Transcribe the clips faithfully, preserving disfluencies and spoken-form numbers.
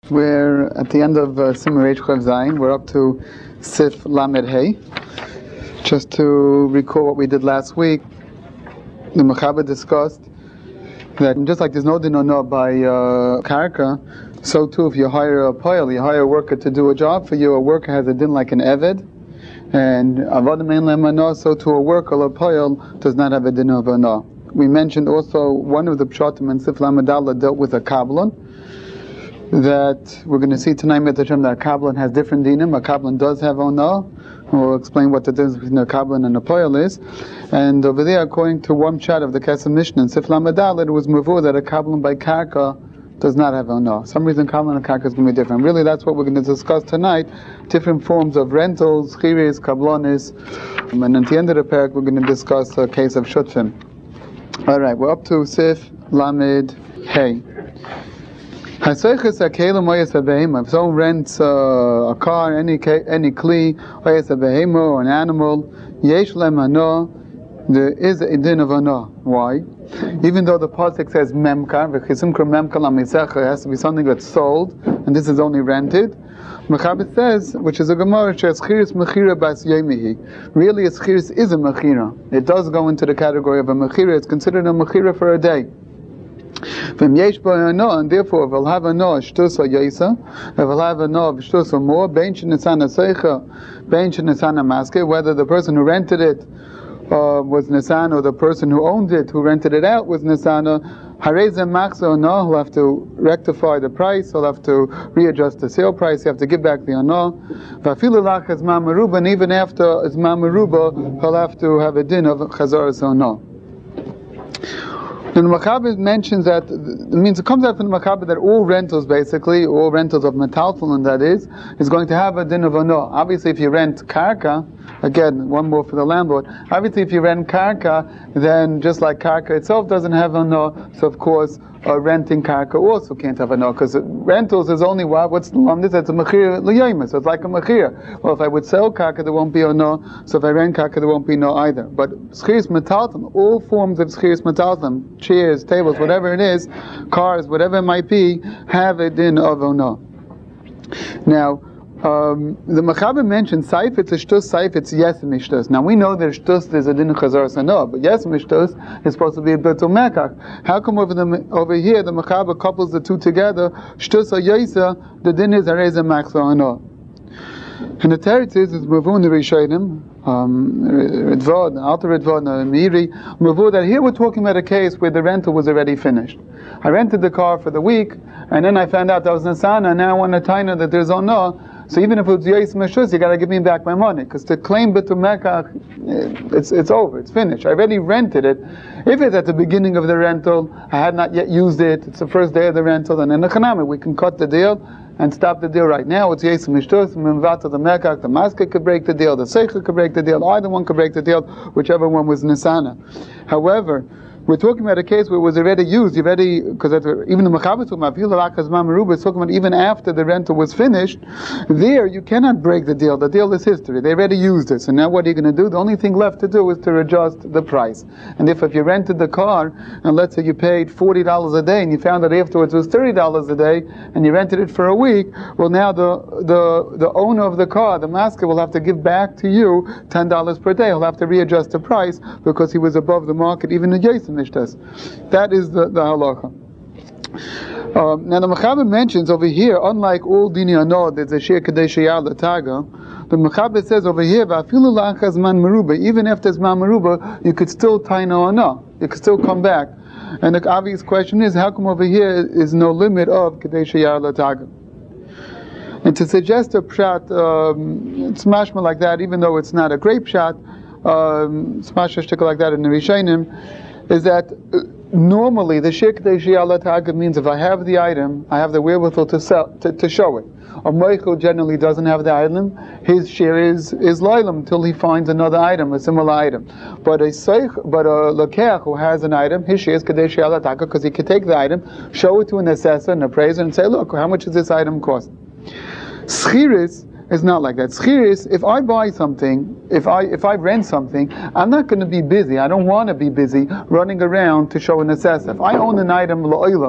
We're at the end of uh, Simon Reish Chav Zayin. We're up to Sif Lamed Hey. Just to recall what we did last week, the Mechaber discussed that just like there's no din or no by uh, karka, so too if you hire a poil, you hire a worker to do a job for you, a worker has a din like an eved, and avodim ein lehem ana, so too a worker, a poil, does not have a din of ana. We mentioned also one of the pshatim in Sif Lamed Daled dealt with a kabbalan, that we're going to see tonight that a kabbalan has different dinim. A kabbalan does have ona. We'll explain what the difference between a kabbalan and a poil is. And over there, according to one chat of the Kesef Mishnah in Sif Lamed Daled, it was mavur that a kabbalan by karka does not have ona. Some reason kabbalan and karka is going to be different. Really, that's what we're going to discuss tonight. Different forms of rentals, chiris, kablanis, and at the end of the parak, we're going to discuss a case of shutfim. All right, we're up to Sif Lamed Hey. If someone rents uh, a car, any any kli, or an animal, there is a din of ana. Why? Even though the pasuk says memkar, it has to be something that's sold, and this is only rented. Mechaber says, which is a gemara, schiris mechira bas yomihi. Really, a schiris is a mechira. It does go into the category of a mechira. It's considered a mechira for a day. And therefore, if we'll have a no, shtus or yaisa, if we'll have a no, shtus or more, bein shenisana seicha, bein shenisana maske, whether the person who rented it uh, was nisan or the person who owned it, who rented it out, was nisana, hareze max or no, he'll have to rectify the price, he'll have to readjust the sale price, you have to give back the ano. Vafilu lach azman meruba, and even after azman meruba, he'll have to have a din of chazaras or no. The Mechaber mentions that, it means it comes out from the Mechaber that all rentals, basically, all rentals of metaltalin, that is, is going to have a din of ano. Obviously, if you rent karka, again, one more for the landlord, obviously if you rent karka, then just like karka itself doesn't have ano, so of course, uh, renting karka also can't have ano, because rentals is only what, what's the lumdis? It's a mechir l'yoyma, so it's like a mechir. Well, if I would sell karka, there won't be ano, so if I rent karka, there won't be no either. But schiris metaltalin, all forms of schiris metaltalin, chairs, tables, whatever it is, cars, whatever it might be, have a din of ono. Now, um, the Mechaber mentioned saif, it's a shtus, saif, it's yes mishtus. Now we know that shtus there's a din of chazaras ano, but yes mishtus is supposed to be a bitul mekach. How come over the over here the Mechaber couples the two together? Shtus or yaisa, the din is areza max or ano. And the teretz is is mavun the rishonim, um, Ridvod, Alter Ridvod, Meiri, mavun that here we're talking about a case where the rental was already finished. I rented the car for the week, and then I found out that was Nasana, and now I want to tell you that there's ono. So even if it's Yais Meshus, you got to give me back my money, because to claim Bitul Mekach, it's it's over, it's finished. I already rented it. If it's at the beginning of the rental, I had not yet used it, it's the first day of the rental, and in the Chanami, we can cut the deal and stop the deal right now. It's Yais Meshus, Mimvata the Mekach, the Masker could break the deal, the Seicha could break the deal, either one could break the deal, whichever one was Nisana. However, we're talking about a case where it was already used, you've already, because even the Mechaber is talking about even after the rental was finished, there you cannot break the deal. The deal is history. They already used it. So now what are you going to do? The only thing left to do is to adjust the price. And if, if you rented the car, and let's say you paid forty dollars a day, and you found that afterwards it was thirty dollars a day, and you rented it for a week, well now the the, the owner of the car, the masker, will have to give back to you ten dollars per day. He'll have to readjust the price because he was above the market, even the Jason. That is the, the halacha. Um, now the Mechaber mentions over here, unlike all dini ano, there's a shir kadei sheyar l'taga. The Mechaber says over here, v'afilu la'achaz man meruba, even after zman meruba, you could still taino ano, you could still come back. And the obvious question is, how come over here is no limit of kadei sheyar l'taga? And to suggest a pshat, um, it's mashma like that, even though it's not a great pshat, um, it's mashma shtickle like that in the Rishonim, is that uh, normally the shir kadei sheyar l'taga means if I have the item, I have the wherewithal to sell, to, to show it. A moichel generally doesn't have the item; his share is is loylam until he finds another item, a similar item. But a seich, but a lokeach who has an item, his share is kadei sheyar l'taga because he can take the item, show it to an assessor, an appraiser, and say, "Look, how much does this item cost?" Schiris is not like that. Schiris, if I buy something, if I if I rent something, I'm not going to be busy. I don't want to be busy running around to show an assessor. If I own an item la'olam,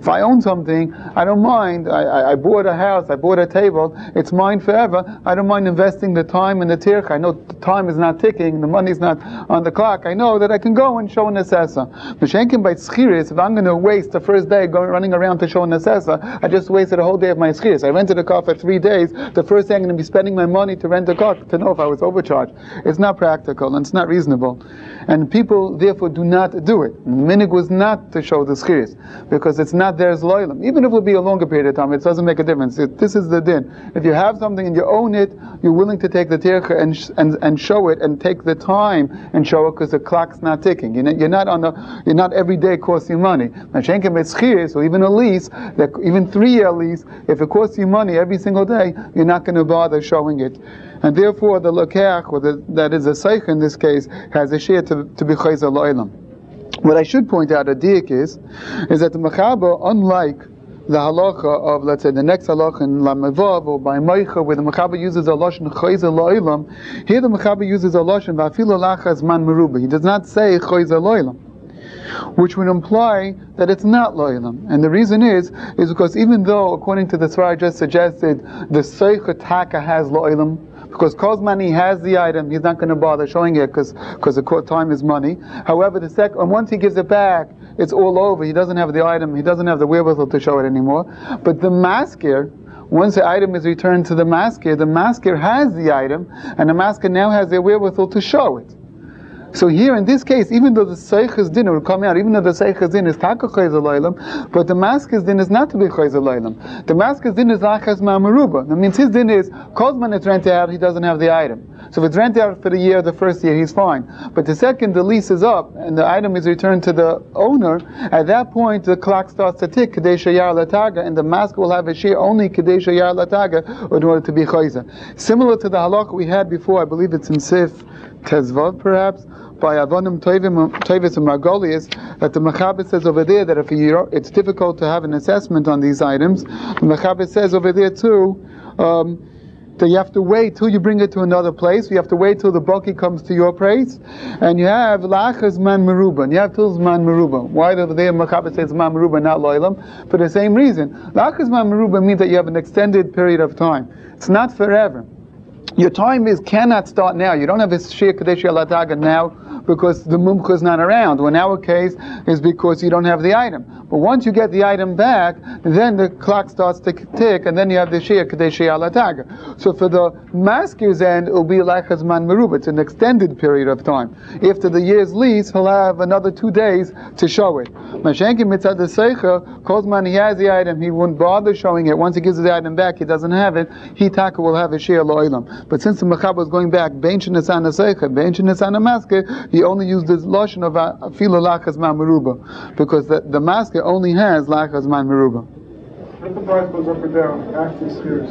If I own something, I don't mind. I, I, I bought a house, I bought a table, it's mine forever. I don't mind investing the time in the tircha. I know the time is not ticking, the money's not on the clock. I know that I can go and show an assessor. M'shenkin by schiris, if I'm going to waste the first day going running around to show an assessor, I just wasted a whole day of my schiris. I rented a car for three days. The first day I'm going to be spending my money to rent a car to know if I was overcharged. It's not practical and it's not reasonable. And people therefore do not do it. The minig was not to show the schiris, because it's not theirs loylam. Even if it will be a longer period of time, it doesn't make a difference. It, this is the din. If you have something and you own it, you're willing to take the tircha and, sh- and and show it and take the time and show it, because the clock's not ticking. You're not, you're not on the. You're not every day costing money. Mashenkem etzchiris, or even a lease, that even three-year lease, if it costs you money every single day, you're not going to bother showing it. And therefore, the lokach, or the, that is a seich in this case, has a share to to be chayzer lo'ilam. What I should point out, a diak is, is that the mechaber, unlike the halacha of, let's say, the next halacha in Lamevav or by Meicha, where the mechaber uses a lashon chayzer lo'ilam, here the mechaber uses a lashon va'afilu lachas man meruba. He does not say chayzer lo'ilam, which would imply that it's not lo'ilam. And the reason is, is because even though, according to the Svar I just suggested, the seicha taka has lo'ilam, because Kozman, he has the item, he's not going to bother showing it because because the time is money. However, the sec- and once he gives it back, it's all over. He doesn't have the item, he doesn't have the wherewithal to show it anymore. But the masker, once the item is returned to the masker, the masker has the item, and the masker now has the wherewithal to show it. So here in this case, even though the seich's din will come out, even though the seich's din is taka chayzer lo'ilam, but the masker's din is not to be chayzer lo'ilam. The masker's din is lachas ma'meruba. That means his din is, Kozman it's rented out, he doesn't have the item. So if it's rented out for the year, the first year, he's fine. But the second the lease is up, and the item is returned to the owner, at that point the clock starts to tick, kadei sheyar lataga, and the masker will have a share only kadei sheyar lataga, in order to be chayzer. Similar to the halakha we had before, I believe it's in Sif Tezvav perhaps, by Avonim Toivis and Margolius, that the Mechaber says over there that if you, it's difficult to have an assessment on these items, the Mechaber says over there too, um, that you have to wait till you bring it to another place. You have to wait till the baki comes to your place, and you have lachas man meruba, and you have till man meruba. Why over there Mechaber says man meruba, not lo'ilam? For the same reason. Lachas man meruba means that you have an extended period of time. It's not forever. Your time is cannot start now. You don't have a shir kadesh yalataga now because the mumcha is not around. Well, in our case, is because you don't have the item. But once you get the item back, then the clock starts to tick, and then you have the shir kadesh yalataga. So for the masker's end, it will be like hazman meruba. It's an extended period of time. After the year's lease, he'll have another two days to show it. Mashenki mitzad the seicha, Kozman, he has the item, he won't bother showing it. Once he gives the item back, he doesn't have it. He taka will have a shir lo'ilam. But since the Mechaber is going back, Bein shenesan ha-seicha, Bein shenesan ha-masker, he only used this lashon of afilu lachas man meruba, because the, the masker only has lachas man meruba. If the price goes up or down after six years,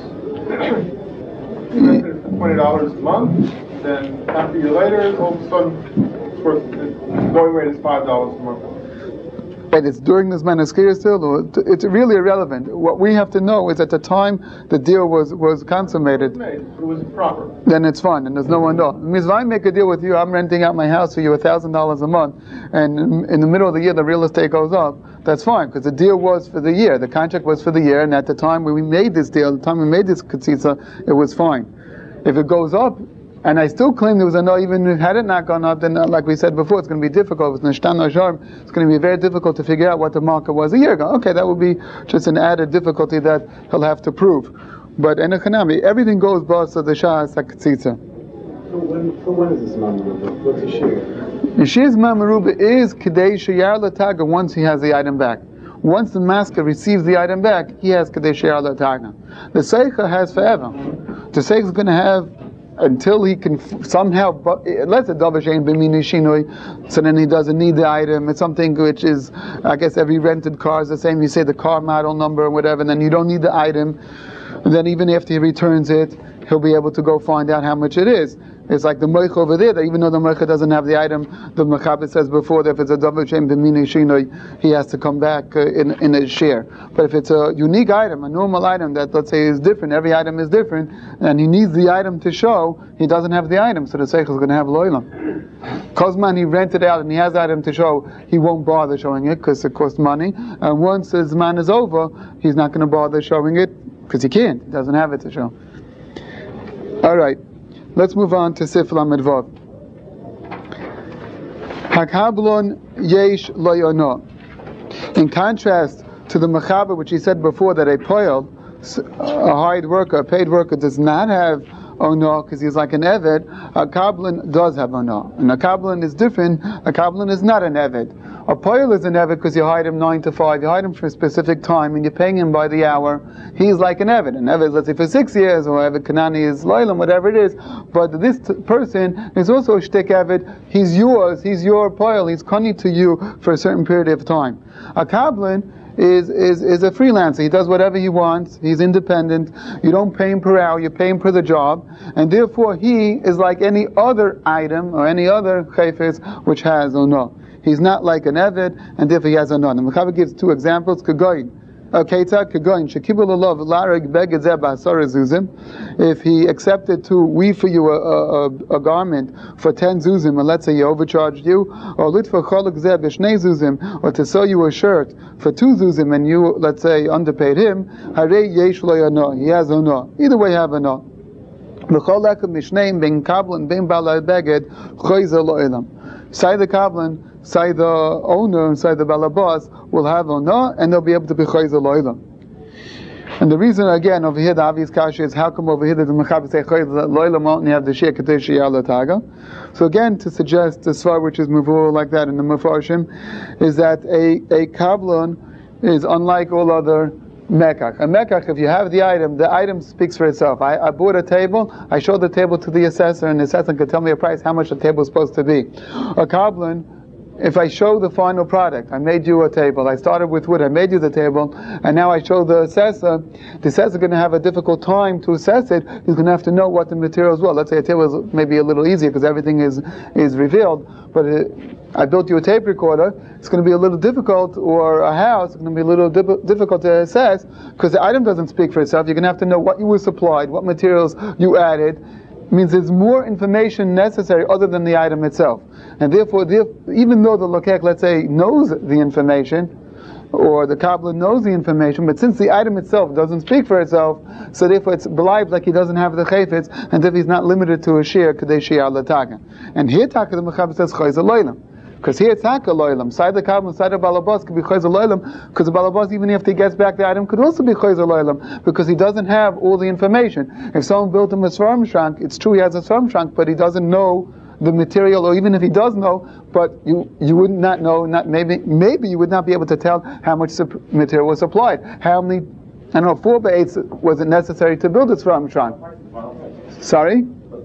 you rented it for twenty dollars a month, then half a year later, all of a sudden, of course, the going rate is five dollars a month. And it's during this manaskir still, or it's really irrelevant. What we have to know is at the time the deal was, was consummated, It was proper. then it's fine, and there's no one else. It means if I make a deal with you, I'm renting out my house for you a thousand dollars a month, and in, in the middle of the year the real estate goes up, that's fine, because the deal was for the year, the contract was for the year, and at the time when we made this deal, the time we made this katsitsa, it was fine. If it goes up, and I still claim there was a no, even had it not gone up, then uh, like we said before, it's going to be difficult. It's going to be very difficult to figure out what the market was a year ago. Okay, that would be just an added difficulty that he'll have to prove. But in Echanami, everything goes boss of the Shah Sakatzitza. So when, so when is this Mamaruba? What's the share? Yeshir's Mamaruba is Kadei Shayar Lataga once he has the item back. Once the masker receives the item back, he has Kadei Shayar Lataga. The Seicha has forever. The Seicha is going to have until he can f- somehow, unless it's Davashain B'mini Shinoi, so then he doesn't need the item. It's something which is, I guess every rented car is the same. You say the car model number or whatever, and then you don't need the item. And then even after he returns it, he'll be able to go find out how much it is. It's like the moich over there, that even though the moich doesn't have the item, the mechaber says before that if it's a double shem b'minei shinoi, he has to come back uh, in in a share. But if it's a unique item, a normal item that let's say is different, every item is different, and he needs the item to show, he doesn't have the item, so the seichel is going to have loilam. Kozman he rented out and he has the item to show, he won't bother showing it because it costs money. And once his man is over, he's not going to bother showing it because he can't. He doesn't have it to show. All right, let's move on to Sif Lamed Vav. Hakablon yesh lo yono. In contrast to the mechaber, which he said before, that a poel, a hired worker, a paid worker, does not have ono because he's like an eved, a kablan does have ono. And a kablan is different. A kablan is not an eved. A poel is an eved because you hired him nine to five. You hired him for a specific time, and you're paying him by the hour. He's like an eved. An eved, let's say, for six years, or eved kanani is loylam, whatever it is. But this t- person is also a shtik eved. He's yours. He's your poel. He's kani to you for a certain period of time. A kablan Is, is is a freelancer. He does whatever he wants. He's independent. You don't pay him per hour. You pay him per the job, and therefore he is like any other item or any other chayfetz which has or no. He's not like an eved, and therefore he has or no. And the Mechaber gives two examples. Kagoyin, okay, kagoyin shekibul alav lareg beged zeh ba'asar zuzim. If he accepted to weave for you a, a, a, a garment for ten zuzim, and let's say he overcharged you, or litfa cholok zeh b'shnei zuzim, or to sew you a shirt for two zuzim, and you, let's say, underpaid him, harei yesh lo yano, he has or no. Either way, have or no. L'chol lekem mishneim ben kablan ben balai beged choyze lo elam. Say the kablan, say the owner, and say the balabas will have or no, and they'll be able to be choyze lo elam. And the reason, again, over here, the obvious kasha is how come over here the mechaber say choyze lo elam only have the shir ketei shiyah lataga. So again, to suggest the svar which is mavur like that in the Mefarshim, is that a a kablan is unlike all other mekach. A mekach, if you have the item, the item speaks for itself. I, I bought a table, I showed the table to the assessor, and the assessor could tell me a price, how much the table is supposed to be. A kablan, if I show the final product, I made you a table, I started with wood, I made you the table, and now I show the assessor, the assessor is going to have a difficult time to assess it. He's going to have to know what the materials were. Let's say a table is maybe a little easier because everything is, is revealed, but it, I built you a tape recorder, it's going to be a little difficult, or a house, it's going to be a little di- difficult to assess because the item doesn't speak for itself. You're going to have to know what you were supplied, what materials you added. It means there's more information necessary other than the item itself. And therefore, even though the lokech, let's say, knows the information, or the kabbalah knows the information, but since the item itself doesn't speak for itself, so therefore it's believed like he doesn't have the chayfetz, and if he's not limited to a shir, kadei shir al-taka. And here taka the mechaber says chayz aloylam. Because here it's taka loylam. Side the kabbalah, side the balabas could be chayz loylam, because the balabas, even if he gets back the item, could also be chayz loylam, because he doesn't have all the information. If someone built him a svarm shank, it's true he has a svarm shank, but he doesn't know the material, or even if he does know, but you you would not know, not maybe maybe you would not be able to tell how much material was supplied. How many, I don't know, four by eights was it necessary to build this svarm shank? Sorry?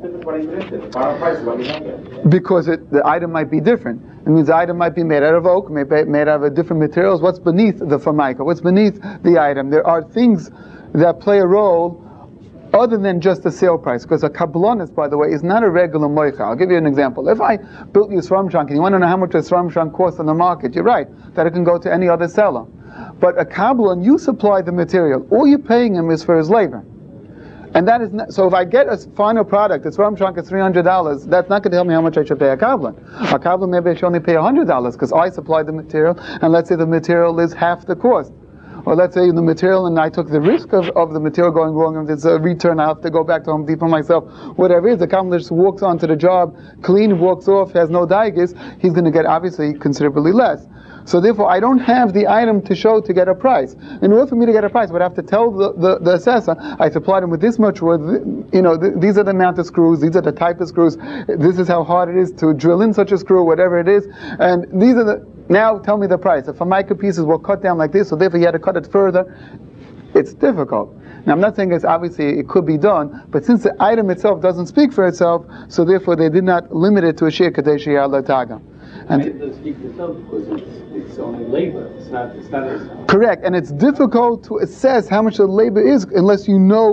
Because it, the item might be different. It means the item might be made out of oak, may be made out of different materials. What's beneath the formica? What's beneath the item? There are things that play a role other than just the sale price. Because a kabbalanist, by the way, is not a regular moicha. I'll give you an example. If I built you a svarm shank and you want to know how much a svarm shank costs on the market, you're right, that it can go to any other seller. But a kabbalan, you supply the material. All you're paying him is for his labor. And that is not, so if I get a final product, it's svarm shank is three hundred dollars, that's not going to tell me how much I should pay a kabbalan. A kabbalan, maybe I should only pay one hundred dollars because I supplied the material, and let's say the material is half the cost. Or let's say the material and I took the risk of, of the material going wrong, and there's a return, I have to go back to Home Depot myself, whatever it is, the kabbalan just walks onto the job, clean, walks off, has no daigas, he's going to get obviously considerably less. So therefore, I don't have the item to show to get a price. In order for me to get a price, I would have to tell the, the, the assessor, I supplied him with this much wood, you know, th- these are the amount of screws, these are the type of screws, this is how hard it is to drill in such a screw, whatever it is, and these are the, now tell me the price. If formica pieces were cut down like this, so therefore you had to cut it further, it's difficult. Now I'm not saying it's obviously it could be done, but since the item itself doesn't speak for itself, so therefore they did not limit it to a shir kadei shir al-taga. And it doesn't speak for itself because it's, it's only labor. It's not. It's not. A... Correct, and it's difficult to assess how much the labor is unless you know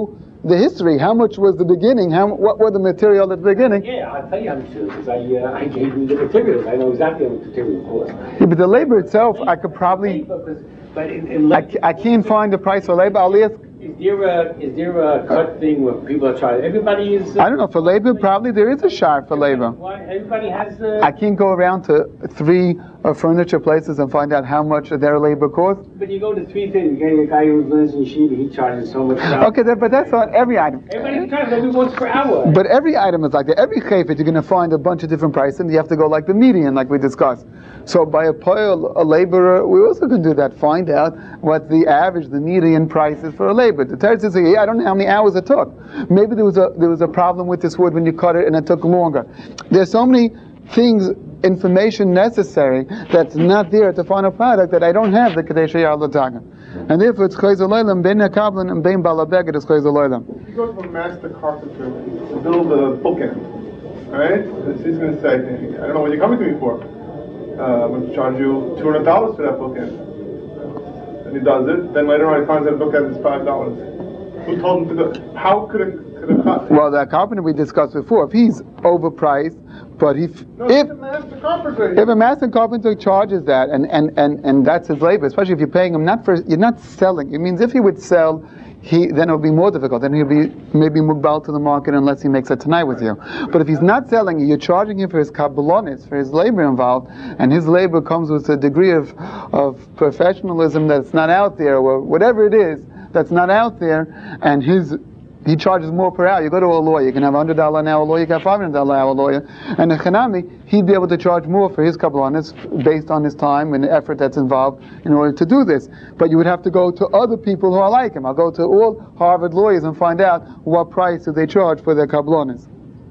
the history. How much was the beginning? How what were the material at the beginning? Yeah, I'll tell you how much it is, because I, uh, I gave you the materials. I know exactly how much material costs. Yeah, but the labor itself, I could probably. But in, in I, ca- I can't find the price for labor. I'll ask. Is there a is there a cut thing where people are trying? Everybody is. Uh, I don't know, for labor, probably there is a shar for labor. Why, everybody has. Uh, I can't go around to three uh, furniture places and find out how much their labor costs. but you go to three things. You get a guy who lives in Shiva, he charges so much. Okay, that, but that's not every item. Everybody charges every once per hour. But every item is like that. Every chayfet, you're going to find a bunch of different prices, and you have to go like the median, like we discussed. So by a poil, a laborer, we also can do that. Find out what the average, the median price is for a labor. The Teretz says, yeah, I don't know how many hours it took. Maybe there was a there was a problem with this wood when you cut it, and it took longer. There's so many things, information necessary that's not there at the final product that I don't have the Kadesh Yar L'Taga. And therefore it's Chayz Olaylam, Ben Kablan, and Ben Balabeged is Chayz Olaylam. If you go to a master carpenter to build a bookend, right? He's going to say, I don't know what you're coming to me for. Uh, I'm going to charge you two hundred dollars for that bookend. And he does it. Then later on he finds that bookend is five dollars. Who told him to go? How could it, could it cut? Well, the carpenter we discussed before, if he's overpriced, but he, No, if he's a master carpenter. if a master carpenter charges that, and, and, and, and that's his labor, especially if you're paying him not for, you're not selling. It means if he would sell, he then it would be more difficult. Then he'll be maybe mugbal to the market unless he makes it tonight with you. But if he's not selling, you're charging him for his kabalonis, for his labor involved, and his labor comes with a degree of of professionalism that's not out there, or whatever it is that's not out there, and his he charges more per hour. You go to a lawyer, you can have a one hundred dollars an hour lawyer, you can have a five hundred dollars an hour lawyer. And the Chanami, he'd be able to charge more for his kabbalah based on his time and the effort that's involved in order to do this. But you would have to go to other people who are like him. I'll go to all Harvard lawyers and find out what price do they charge for their kabbalahs.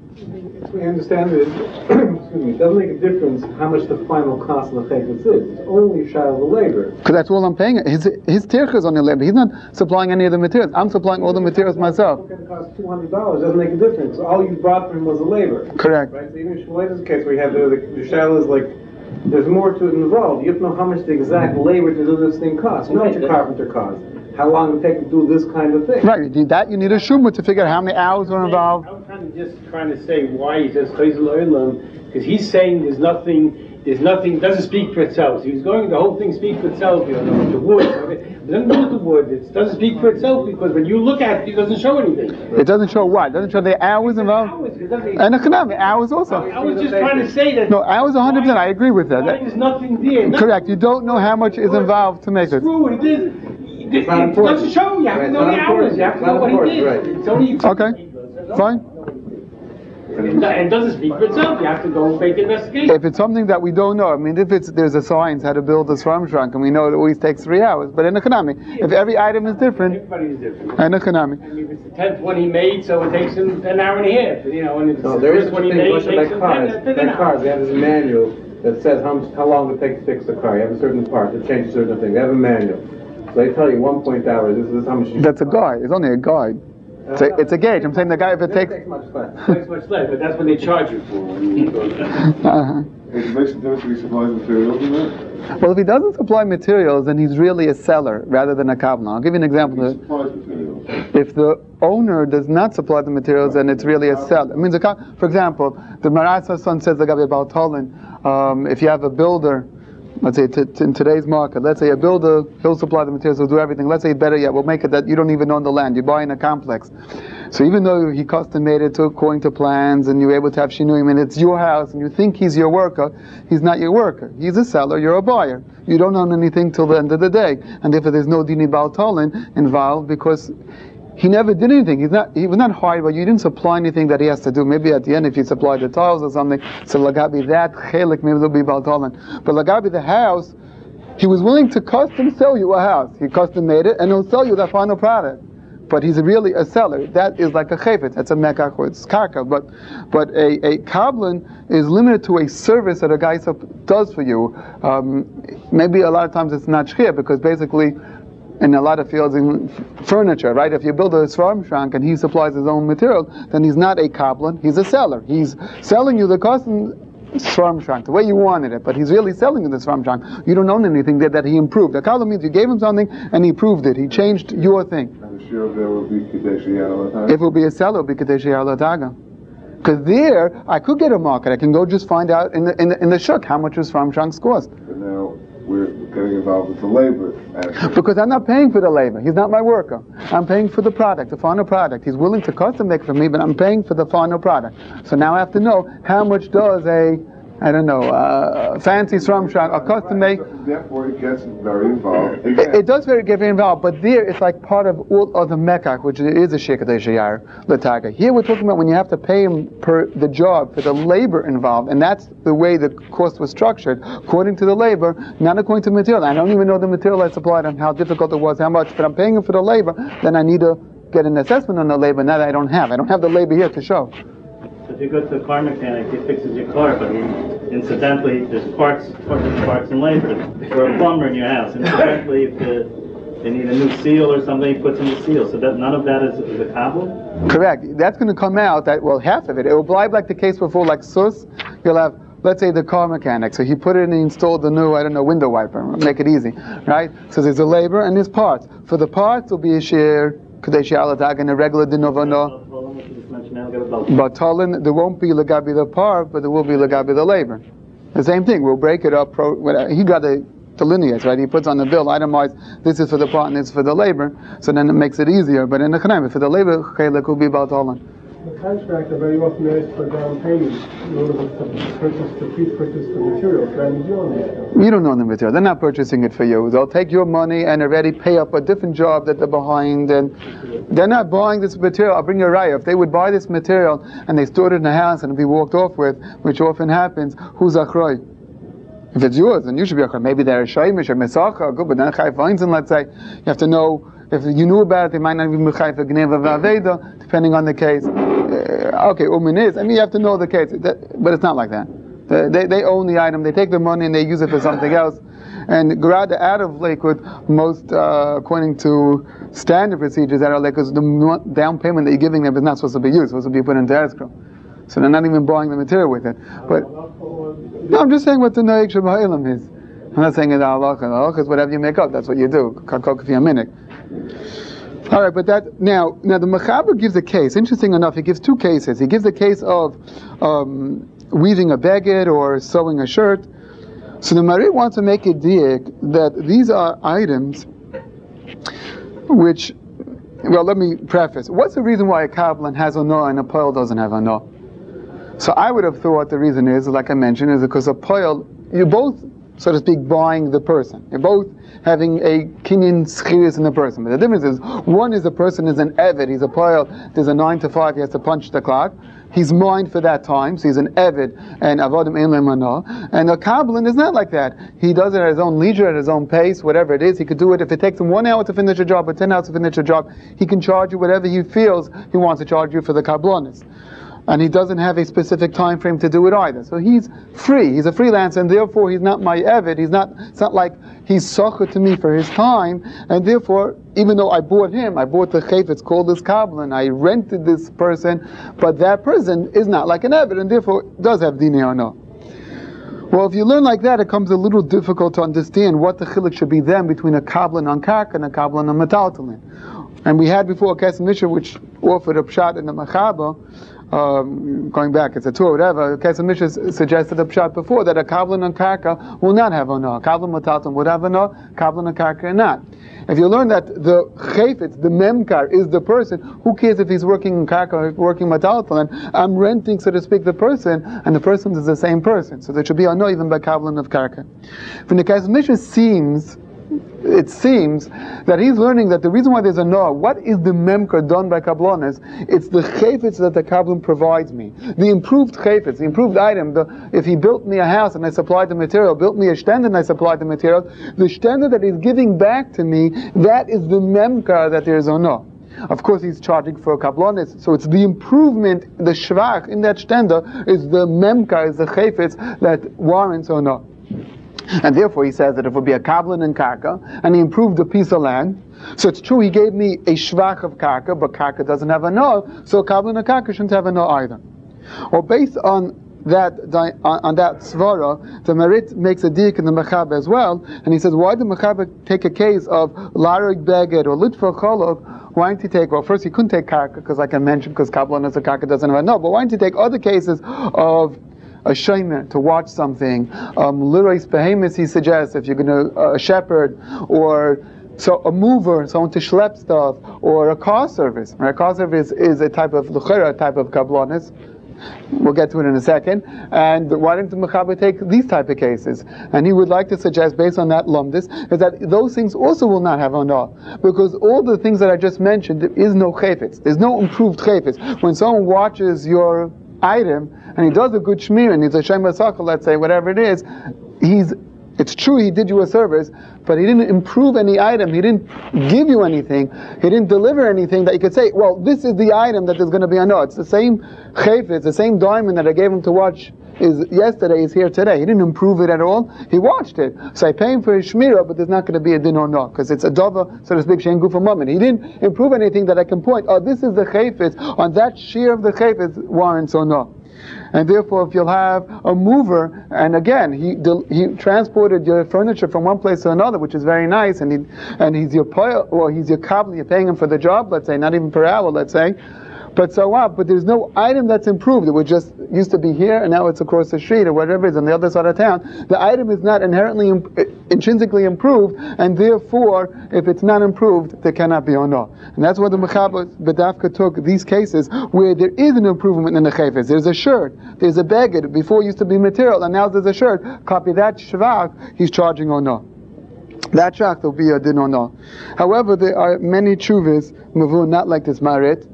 We understand it. Excuse me. It doesn't make a difference how much the final cost of the chayfetz is. It's only shayla the labor. Because that's all I'm paying. His his tircha is on the labor. He's not supplying any of the materials. I'm supplying all the materials myself. It costs two hundred dollars. Doesn't make a difference. All you brought for him was the labor. Correct. Right. So even in Shmuel's case, where you have the the, the shayla is like there's more to it involved. You have to know how much the exact labor to do this thing costs. You know what your carpenter costs. How long it takes to do this kind of thing. Right. You need that. You need a shumah to figure out how many hours are involved. I'm trying to just trying to say why he says Chayz Olaylam, because he's saying there's nothing, there's nothing, doesn't speak for itself. So he's going, the whole thing speaks for itself. You know, the wood, it doesn't do with the wood. It doesn't speak for itself because when you look at it, it doesn't show anything. It doesn't show what? It doesn't show the hours involved. Hours, it doesn't- And economic hours also. I was just trying to say that. No, hours one hundred percent. I agree with that. Why there's nothing there. Nothing. Correct. You don't know how much is involved to make it. Screw it. It is. It, not it important. doesn't show. You have Right, to know it's the not hours. important. You have to It's know not what he important, did. right. It's only. Okay. Fine. And it doesn't speak for itself. You have to go make investigation. If it's something that we don't know, I mean, if it's there's a science how to build a farm trunk, and we know it always takes three hours. But in economy, if every item is different, Everybody's different. in economy, I mean, if it's the tenth one he made, so it takes him an hour and a half. You know, and if it's No, the there is first such one a he thing. made, Much it like takes him cars. ten, ten Like cars, they have this manual that says how much, how long it takes to fix the car. You have a certain part that changes certain things. They have a manual. So they tell you one point hours. This is how much. You that's a guide. It's only a guide. It's a, it's a gauge. I'm saying the guy if it It takes. takes much less. It takes much less, but that's what they charge you for when you go there. Uh-huh. It makes a difference if he supplies materials in that. Well, if he doesn't supply materials, then he's really a seller rather than a kabbalah. I'll give you an example. He supplies materials. If the owner does not supply the materials, then it's really a seller. It means, a, co- for example, the Maratza son says the Gabi Baltolin, um, if you have a builder, let's say t- t- in today's market, let's say a builder, he'll supply the materials, he'll do everything. Let's say better yet, we'll make it that you don't even own the land, you buy in a complex. So even though he custom made it to, according to plans, and you're able to have shinuim, and it's your house, and you think he's your worker, he's not your worker. He's a seller, you're a buyer. You don't own anything till the end of the day. And therefore there's no dini baltolin involved because he never did anything. He's not. He was not hired, but you didn't supply anything that he has to do. Maybe at the end, if you supply the tiles or something, so lagabi that chelik, maybe there'll be baltolan. But lagabi the house, he was willing to custom sell you a house. He custom made it, and he'll sell you the final product. But he's really a seller. That is like a chayfet. That's a mekach or it's karka. But but a a kablan is limited to a service that a guy sup- does for you. Um, maybe a lot of times it's not shchir because basically, in a lot of fields in furniture, right? If you build a svarm shank and he supplies his own material, then he's not a kablan, he's a seller. He's selling you the custom Svarmshank, the way you wanted it, but he's really selling you the Svarmshank. You don't own anything there that he improved. The Kabbalah means you gave him something and he improved it. He changed your thing. And the share of there will be Kadesh Ya'al If it will be a seller, it will be Kadesh Ya'al Hataga. Because there, I could get a market. I can go just find out in the in the, in the shuk how much his Svarmshanks cost. But now we're getting involved with the labor aspect. Because I'm not paying for the labor. He's not my worker. I'm paying for the product, the final product. He's willing to custom make for me, but I'm paying for the final product. So now I have to know how much does a, I don't know, uh, fancy Svarmshank, a custom make. Therefore, it gets very involved. It, it does very get very involved, but there it's like part of all of the mekach, which is a shekadesh yar lataga. Here we're talking about when you have to pay him per the job for the labor involved, and that's the way the cost was structured, according to the labor, not according to the material. I don't even know the material I supplied and how difficult it was, how much, but I'm paying him for the labor. Then I need to get an assessment on the labor. Now that I don't have, I don't have the labor here to show. So if you go to a car mechanic, he fixes your car, but he, incidentally, there's parts, parts, parts and labor. Or a plumber in your house, incidentally, if the, they need a new seal or something, he puts in the seal. So that none of that is, is a kabbalah? Correct. That's going to come out, that well, half of it. It will be like the case before, like Sus. You'll have, let's say, the car mechanic. So he put it in and installed the new, I don't know, window wiper. Make it easy, right? So there's a labor and there's parts. For the parts, will be a share, Kadesh Ya'al Hataga, and a regular dinovano. But Talin, there won't be Lagabi the part, but there will be Lagabi the labor. The same thing, we'll break it up. Pro, he got the delineates, right? He puts on the bill, itemized, this is for the part and this is for the labor, so then it makes it easier. But in the Chanaim, for the labor, Chelek will be about Talin. The contractor very often asks for down payment in order to purchase, to pre-purchase the materials. And you don't know. You don't know the material. They're not purchasing it for you. They'll take your money and already pay up a different job that they're behind, and they're not buying this material. I'll bring you a raya. If they would buy this material and they stored it in the house and be walked off with, which often happens, who's achroi? If it's yours, then you should be achroi. Maybe they're a shaimish or mesacha, good, but then chai finds, and let's say you have to know. If you knew about it, they might not be mechayiv for gneva v'aveda, depending on the case. Uh, okay, umin is. I mean, you have to know the case, that, but it's not like that. The, they they own the item. They take the money and they use it for something else. And Garada out of Lakewood, most uh, according to standard procedures out of Lakewood, the down payment that you're giving them is not supposed to be used. It's supposed to be put into escrow. So they're not even buying the material with it. But no, I'm just saying what the Noeg Shabba'ilam is. I'm not saying it's halacha. Halacha is whatever you make up. That's what you do. Kakok fi a minute. All right, but that now, now the Mechaber gives a case. Interesting enough, he gives two cases. He gives the case of um, weaving a baguette or sewing a shirt. So the Marit wants to make a diak that these are items which, well, let me preface. What's the reason why a Kabbalah has a no and a poil doesn't have a no? So I would have thought the reason is, like I mentioned, is because a poil, you both, so to speak, buying the person. You're both having a kinyan schiris in the person. But the difference is, one is the person is an eved, he's a poil, there's a nine to five, he has to punch the clock. He's mine for that time, so he's an eved, and avodim ein lemana. And a kabbalan is not like that. He does it at his own leisure, at his own pace, whatever it is. He could do it if it takes him one hour to finish a job or ten hours to finish a job. He can charge you whatever he feels he wants to charge you for the kabbalanist. And he doesn't have a specific time frame to do it either. So he's free. He's a freelancer, and therefore he's not my eved. He's not. It's not like he's socher to me for his time. And therefore, even though I bought him, I bought the chayfetz called this kabbalan, I rented this person, but that person is not like an eved, and therefore does have dinei or no. Well, if you learn like that, it becomes a little difficult to understand what the chiluk should be then between a kabbalan on karka and a kabbalan on metaltalin. And we had before a Kesem Mishnah which offered a pshat in the Mechaber. Um, going back, it's a tour, whatever. Kesem Mishnah suggested a pshat before that a kabbalan on karka will not have a no. A kabbalan metaltalin would have a no. Kabbalan on karka not. If you learn that the chayfetz, the memkar, is the person, who cares if he's working in karka or working metaltalin? I'm renting, so to speak, the person, and the person is the same person. So there should be a no even by kabbalan of karka. When the Kesem Mishnah seems. It seems that he's learning that the reason why there's a no, what is the memker done by kablanis? It's the chayfetz that the kablan provides me. The improved chayfetz, the improved item. The, if he built me a house and I supplied the material, built me a shtender and I supplied the material, the shtender that he's giving back to me, that is the memker that there's a no. Of course, he's charging for kablanis, so it's the improvement, the shvach in that shtender is the memker, is the chayfetz that warrants or no. And therefore he says that if it would be a kabbalan and karka, and he improved a piece of land, so it's true he gave me a shvach of karka, but karka doesn't have a no, so kabbalan and karka shouldn't have a no either. Well, based on that on, on that svara, the Marit makes a dik in the Mechaber as well, and he says, why did Mechaber take a case of Larig Beged or Litva Cholov? Why didn't he take, well, first he couldn't take Karka, because like I mentioned, because Kabbalah knows the Karka doesn't have no, but why didn't he take other cases of a shomer, to watch something, um, Lirois Behemoth, he suggests, if you're going to, uh, a shepherd, or so a mover, someone to schlep stuff, or a car service. Right? A car service is a type of luchera, type of kablonis. We'll get to it in a second. And why didn't the Mechaber take these type of cases? And he would like to suggest, based on that lumdis, is that those things also will not have honah, because all the things that I just mentioned, there is no chayfetz. There's no improved chayfetz. When someone watches your item and he does a good shmir and he's a shem basakal, let's say, whatever it is, he's it's true he did you a service, but he didn't improve any item, he didn't give you anything, he didn't deliver anything that you could say, well, this is the item that is going to be a no. It's the same chayfetz, the same diamond that I gave him to watch is yesterday is here today. He didn't improve it at all, he watched it. So I pay him for his shmira, but there's not going to be a din or no, because it's a dova, so to speak, shein gufa moment. He didn't improve anything that I can point, oh, this is the chayfetz, on that shear of the chayfetz warrants or no. And therefore, if you'll have a mover, and again, he he transported your furniture from one place to another, which is very nice, and he and he's your poil, or he's your kabbalah, you're paying him for the job, let's say, not even per hour, let's say. But so what? But there's no item that's improved. It was just used to be here, and now it's across the street or whatever it is on the other side of town. The item is not inherently, imp- intrinsically improved, and therefore, if it's not improved, there cannot be honah. And that's why the Mechaber B'dafka took these cases where there is an improvement in the chayfetz. There's a shirt, there's a beged. Before it used to be material, and now there's a shirt. Copy that shvach, he's charging honah. That shach will be a din honah. However, there are many chuvas mavur not like this marit.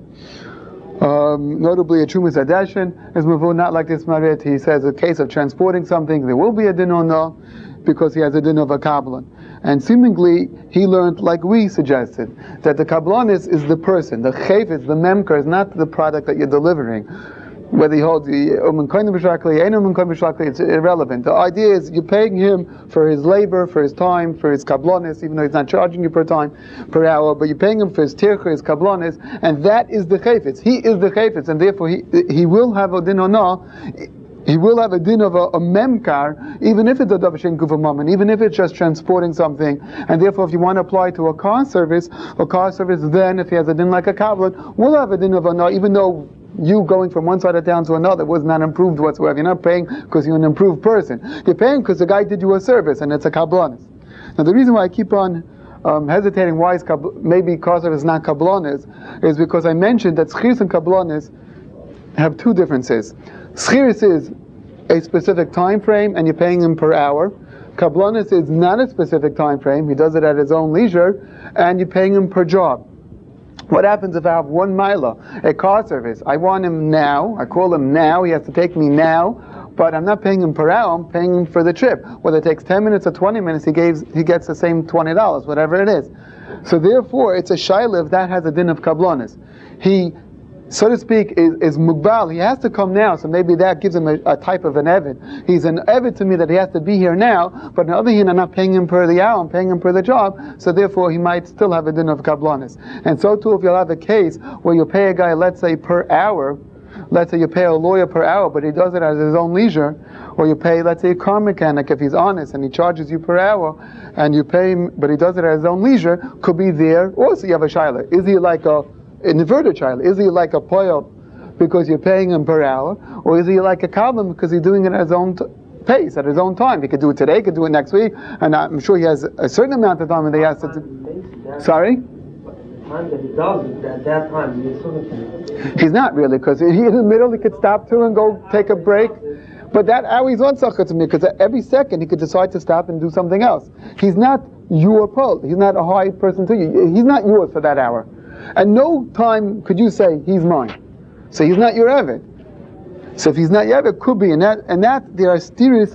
Um, notably, a Chumas Adeshin is mavur not like this marit. He says a case of transporting something, there will be a din or no, because he has a din of a kabbalah. And seemingly, he learned, like we suggested, that the kabbalah is, is the person, the chayfetz, the memker, is not the product that you're delivering. Whether he holds the umen koinem b'shakli, ein umen koinem b'shakli, it's irrelevant. The idea is you're paying him for his labor, for his time, for his kablonis, even though he's not charging you per time, per hour, but you're paying him for his tircha, his kablonis, and that is the chayfetz. He is the chayfetz, and therefore he he will have a din or no. He will have a din of a, a memkar, even if it's a davashin kuvamam, even if it's just transporting something. And therefore, if you want to apply to a car service, a car service, then if he has a din like a kabbalah, will have a din of a no, even though you going from one side of town to another was not improved whatsoever. You're not paying because you're an improved person. You're paying because the guy did you a service, and it's a kabbalah. Now, the reason why I keep on um, hesitating why is kab- maybe car service is not kabbalah is because I mentioned that schiris and kabbalah have two differences. Schiris is a specific time frame, and you're paying him per hour. Kabbalah is not a specific time frame. He does it at his own leisure, and you're paying him per job. What happens if I have one milah, a car service? I want him now. I call him now. He has to take me now, but I'm not paying him per hour. I'm paying him for the trip. Whether it takes ten minutes or twenty minutes, he gives he gets the same twenty dollars, whatever it is. So therefore, it's a shaylev that has a din of kablonis. He, so to speak, is, is mugbal. He has to come now, so maybe that gives him a, a type of an evid. He's an evid to me that he has to be here now, but on the other hand, I'm not paying him per the hour, I'm paying him per the job, so therefore he might still have a din of kablonis. And so too, if you'll have a case where you pay a guy, let's say, per hour, let's say you pay a lawyer per hour, but he does it at his own leisure, or you pay, let's say, a car mechanic, if he's honest, and he charges you per hour, and you pay him, but he does it at his own leisure, could be there. Also, you have a shayla. Is he like a an inverted child? Is he like a poil because you're paying him per hour, or is he like a kabbalah because he's doing it at his own t- pace, at his own time? He could do it today, he could do it next week, and I'm sure he has a certain amount of time that he has to do. Sorry? The time that he does it, at that time, he's sort of... He's not really, because he in the middle he could stop to and go take a break. But that hour he's on tzachar to me, because every second he could decide to stop and do something else. He's not your pole. He's not a high person to you. He's not yours for that hour. And no time could you say, he's mine. So he's not your Eved. So if he's not your Eved, could be. And that, and that there are serious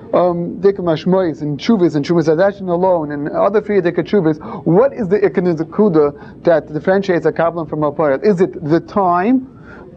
um, Dikmashmois and Chuvas and Chuvas Adashin alone and other three Dikka Chuvas. What is the Ikanizakuda that differentiates a Kabbalah from a Poyat? Is it the time?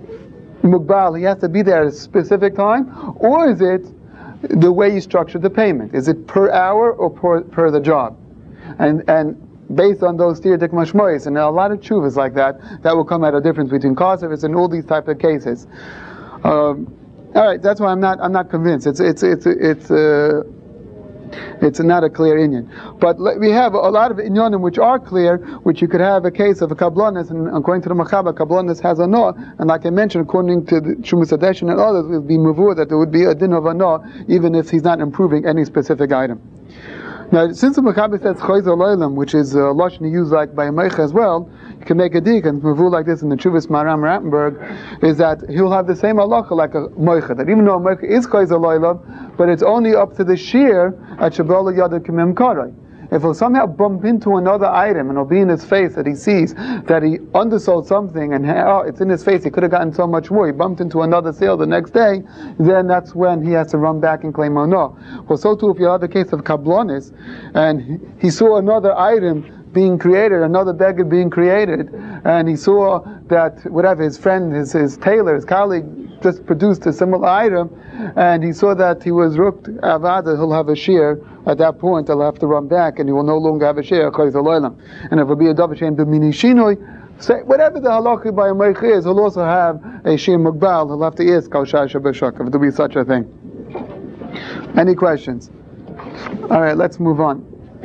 Mugbal, he has to be there at a specific time? Or is it the way you structure the payment? Is it per hour or per, per the job? And and based on those theoretic mashmois, and there are a lot of chuvas like that, that will come at a difference between car service and all these type of cases. Um, All right, that's why I'm not I'm not convinced. It's it's it's it's uh, it's not a clear inyan. But we have a lot of inyanim which are clear, which you could have a case of a kablonis, and according to the Machaba, kablonis has a no, and like I mentioned, according to the Shumas Adeshin and others, it would be mavur that there would be a din of a no, even if he's not improving any specific item. Now, since the Machaba says choyz aloylam, which is a lashon used like by a meicha as well, you can make a dik and mavur like this in the Chuvas Maram Rattenberg, is that he'll have the same halacha like a meicha, that even though a meicha is choyz aloylam, but it's only up to the shear at Shabbat Yad Kimim Karai. If he'll somehow bump into another item and it'll be in his face that he sees that he undersold something and oh, it's in his face, he could have gotten so much more, he bumped into another sale the next day, then that's when he has to run back and claim no. Well, so too if you have the case of kablonis and he saw another item being created, another beggar being created, and he saw that whatever his friend, his, his tailor, his colleague just produced a similar item, and he saw that he was rukt avada, he'll have a shear. At that point, he'll have to run back, and he will no longer have a shear. And if it'll be a double chain b'mini shinoi, say whatever the halacha by a meich is, he'll also have a shear mugbal. He'll have to ask kol shasha b'shak if there be such a thing. Any questions? All right, let's move on.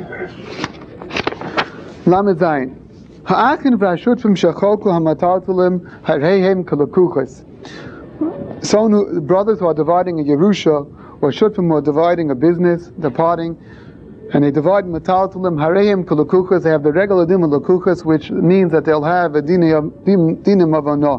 Lamed Zayin. Ha'achin v'ashutfim shecholku hamatartulim hareihem kalakuchas. Someone who, brothers who are dividing a Yerusha, or shutfim who are dividing a business, departing, and they divide mataltulim hareim kalakuchas, they have the regular dim of lakuchas, which means that they'll have a dinim of ano.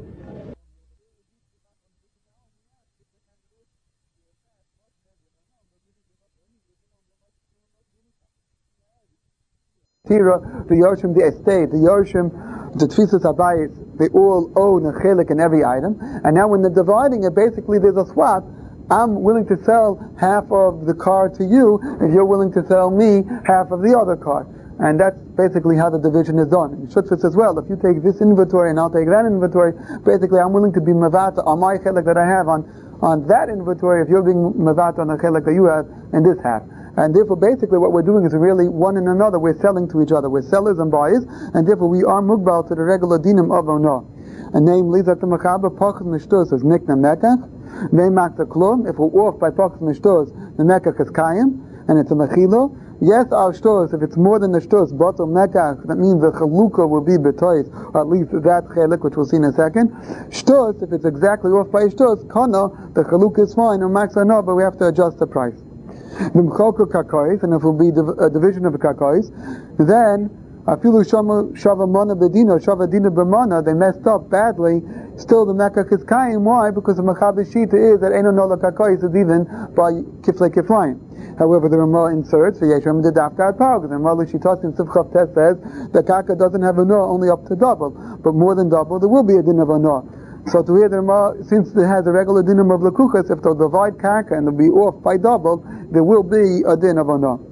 Tira, the Yorshim, the estate, the Yorshim, the Tfisas Habayis, they all own a chelik in every item, and now when they're dividing it, basically there's a swap. I'm willing to sell half of the car to you if you're willing to sell me half of the other car. And that's basically how the division is done. In Shutfis as well, if you take this inventory and I'll take that inventory, basically I'm willing to be mavata on my chelik that I have on, on that inventory if you're being mavata on the chelik that you have in this half. And therefore basically what we're doing is really one and another, we're selling to each other. We're sellers and buyers, and therefore we are mugbal to the regular dinim of ono. And namely that the Machaba Pachas Mishtos is Nikna Mekach, Veimakta Klum, if we're off by Pachas Mishtos, the Mekach is Kayim, and it's a Mechilo. Yes, our shtos, if it's more than the shtos, Bato Mekach, that means the Chalukah will be Betois, or at least that Chelik, which we'll see in a second. Shtos, if it's exactly off by shtos, Kana, the Chalukah is fine, or Max or no, but we have to adjust the price. The Mcholko Kakais, and if it will be a division of the Kakais, then Afilu Shava Mana Bedino, Shava Dina B'mana, they messed up badly. Still, the Mekach is Kaim. Why? Because the Machaber Shita is that Eno Nola Kakais is even by Kifle Kiflayim. However, the Ramah inserts the Yeshem the Dafka Parg. The Ramah Shitas in Sivchav Test says the Kaka doesn't have a no only up to double, but more than double there will be a din of a no. So to hear the Ramah, since it has a regular din of Lakuchas, if they'll divide Kaka and they'll be off by double, there will be a din of a no.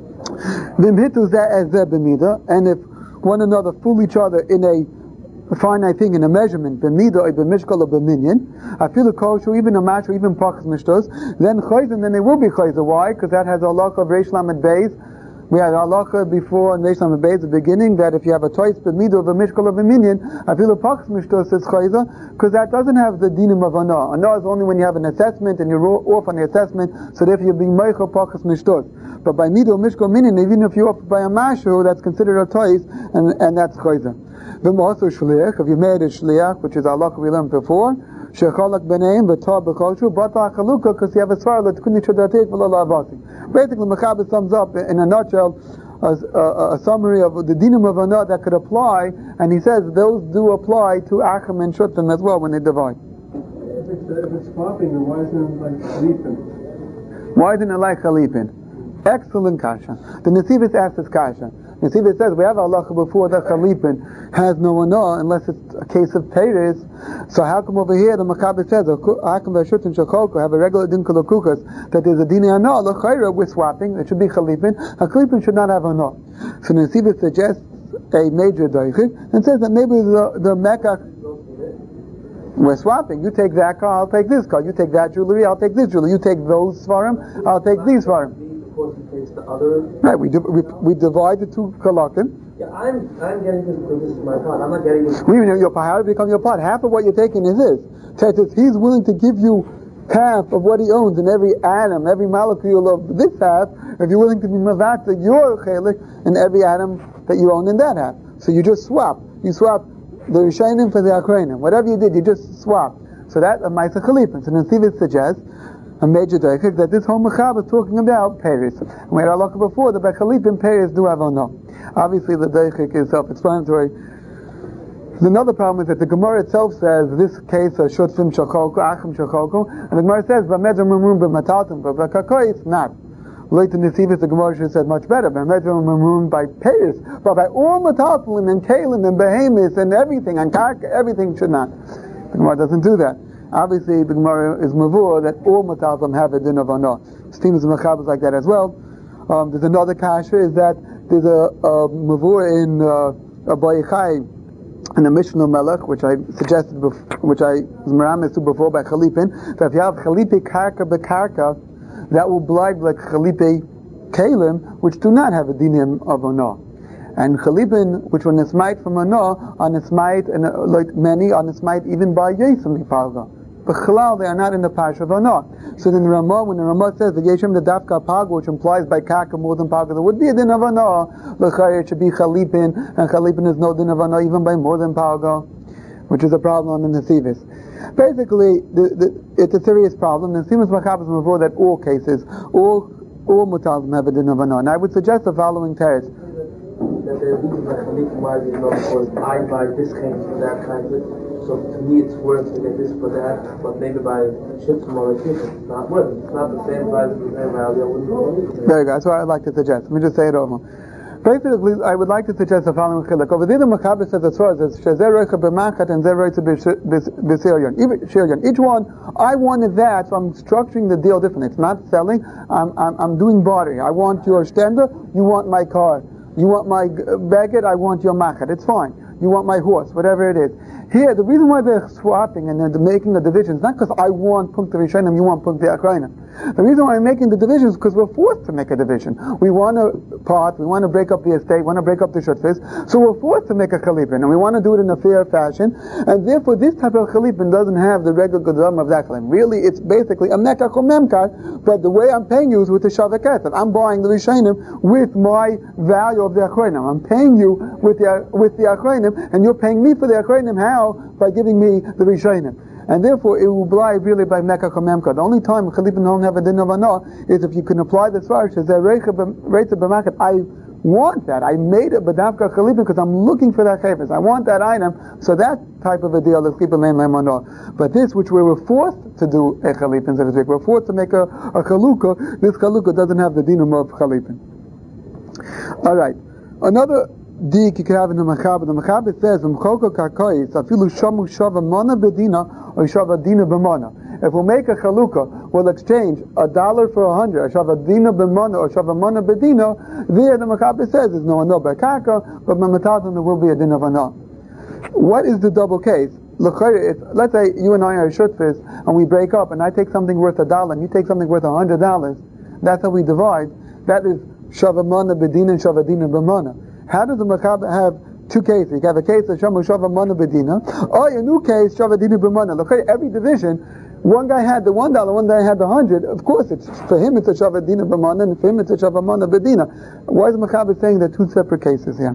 And if one another fool each other in a finite thing, in a measurement, b'mida or b'mishkal or b'minyan, I feel a kosher, even a match or even pachas mishtos, then chayzin, then they will be chayzin. Why? Because that has a halacha of Reish Lamed Beis. We had a halacha before in Reish Lamed Beis, the beginning, that if you have a toys b'mida or b'mishkal or b'minyan, I feel a pachas mishtos is chayzin, because that doesn't have the dinim of ana. Ana is only when you have an assessment and you're off on the assessment, so therefore you're being meicha pachas mishtos. But by mido mishkal minin, even if you're off by a mashu, that's considered a toys, and and that's chayzin. Then also shliach, if you made a shliach, which is Allah we learned before, shechalak b'neim v'tar b'choshu b'tar chalukah, because you have a svar that couldn't take v'lo la'avasi. Basically, Mechaber sums up in a nutshell a, a, a summary of the dinim of anah that could apply, and he says those do apply to achim and shutim as well when they divide. If it's, uh, if it's swapping, then why isn't it like chalipin? Why isn't it like chalipin? Excellent kasha. The Nesivos asks this kasha. Nesivos says we have halacha before that chalipin has no anah unless it's a case of teres. So how come over here the Machaber says Akim v'Shutim Shecholko have a regular din kalakukas that there's a din anah l'chayra with swapping? It should be chalipin. A chalipin should not have anah. So Nesivos suggests a major daichik and says that maybe the the Mekach, we're swapping. You take that car, I'll take this car. You take that jewelry, I'll take this jewelry. You take those svarim, I'll take these svarim. The other. Right, we, do, we we divide the two kalakim. Yeah, I'm I'm getting this because this is my part. I'm not getting this. We know your part. How to become your part? Half of what you're taking is his. Tetis, he's willing to give you half of what he owns in every atom, every molecule of this half, if you're willing to be mavata your chelik in every atom that you own in that half. So you just swap. You swap the Rishonim for the Akrainim. Whatever you did, you just swap. So that a Maisa Chalipin. So Nesivis suggests a major doichik that this whole Mechab is talking about Paris. And we had a look before that by Chalipin Paris do have no. Obviously the doichik is self-explanatory. Another problem is that the Gemara itself says this case of Shutfim Shachoku, Achim Shachoku, and the Gemara says B'medra Mamun B'matatim, but B'kakoi it's not. Later in the Nesivis, the Gemara should have said much better. B'medra Mamun by Paris, but by all Matatim and Kalim and Behemoth and everything, and Karka, everything should not. The Gemara doesn't do that. Obviously, the Gemara is mavur that all Matatim have a din of honor. Steams and Machabas like that as well. Um, there's another kasha is that there's a, a mavur in uh, a Bayichai in the Mishnah Melech, which I suggested, before, which I was meramis to before by Chalipin, that if you have Chalipe Karka Bekarka, that will blind like Chalipe Kalim, which do not have a dinim of honor. And Chalipin, which were nismait from honor, are nismait, and uh, like many are nismait even by Yesem Parga. But Chalal, they are not in the parsha of honor. So then the Ramah, when the Ramah says the Yeshem the Dafka Parga, which implies by Karka more than Parga, there would be a din of honor. L'chayr, it should be Chalipin, and Chalipin is no din of honor even by more than Parga, which is a problem in the Nesivis. Basically, the, the, it's a serious problem. The Nesivis Machabas before that all cases, all all mutalim have a din of honor. And I would suggest the following teretz. That the reason why Chalipin might be not because I buy this kind for that kind of. So to me it's worth to get this for that, but maybe by Shittim or Shittim, it's not worth it. It's not the same price as the same value. I wouldn't know. There you go. That's what I'd like to suggest. Let me just say it over. Basically, I would like to suggest the following chiluk. Over there, the Machabah says as far as Shezer Reicha B'Machat and Zer Reicha B'Sirion. Each one, I wanted that, so I'm structuring the deal differently. It's not selling. I'm I'm, I'm doing bartering. I want your stender. You want my car. You want my baguette. I want your machat. It's fine. You want my horse. Whatever it is. Here, the reason why they're swapping and they're making the divisions, not because I want Punkta Rishonim, you want Punkta Akrainim. The reason why we're making the divisions is because we're forced to make a division. We want to part, we want to break up the estate, we want to break up the shutfis, so we're forced to make a chalipin, and we want to do it in a fair fashion, and therefore this type of chalipin doesn't have the regular gedam of that chalipin. Really, it's basically a mekach or memkar, but the way I'm paying you is with the shavak. I'm buying the Rishonim with my value of the Akrainim. I'm paying you with the with the Akrainim, and you're paying me for the Akrainim. How? By giving me the Rishonim. And therefore it will blind really by Mekach or Memkar. The only time Chalipin don't have a din of anah is if you can apply the svarish as a reicha b'machat. I want that. I made it b'davka Chalipin because I'm looking for that chayvus. I want that item. So that type of a deal is Chalipin lein lein anah. But this, which we were forced to do a Chalipin, so to speak, we're forced to make a, a Chalukah. This Chalukah doesn't have the dinum of Chalipin. All right. Another dik you can have in the Machabah. The Machabah says, "V'mchoko karkois afilu shamu shava mana bedina or shava dina b'mana." If we'll make a chalukah, we'll exchange a dollar for a hundred, or shava dina b'mana or shava mana bedina. There, the Machabah says, "There's no anah b'karka, but mamatatim there will be a din of anah." What is the double case? If, let's say you and I are shutfis and we break up, and I take something worth a dollar and you take something worth a hundred dollars. That's how we divide. That is shava mana bedina and shava dina b'mana. How does the Machabah have two cases? You have a case of Shamu Shava Mana Bedina, or a new case, Shava Dina B'mana. Look, every division, one guy had the one dollar, one guy had the hundred. Of course, it's for him it's a Shava Dina B'mana, and for him it's a Shava Mana Bedina. Why is the Machabah saying they're two separate cases here?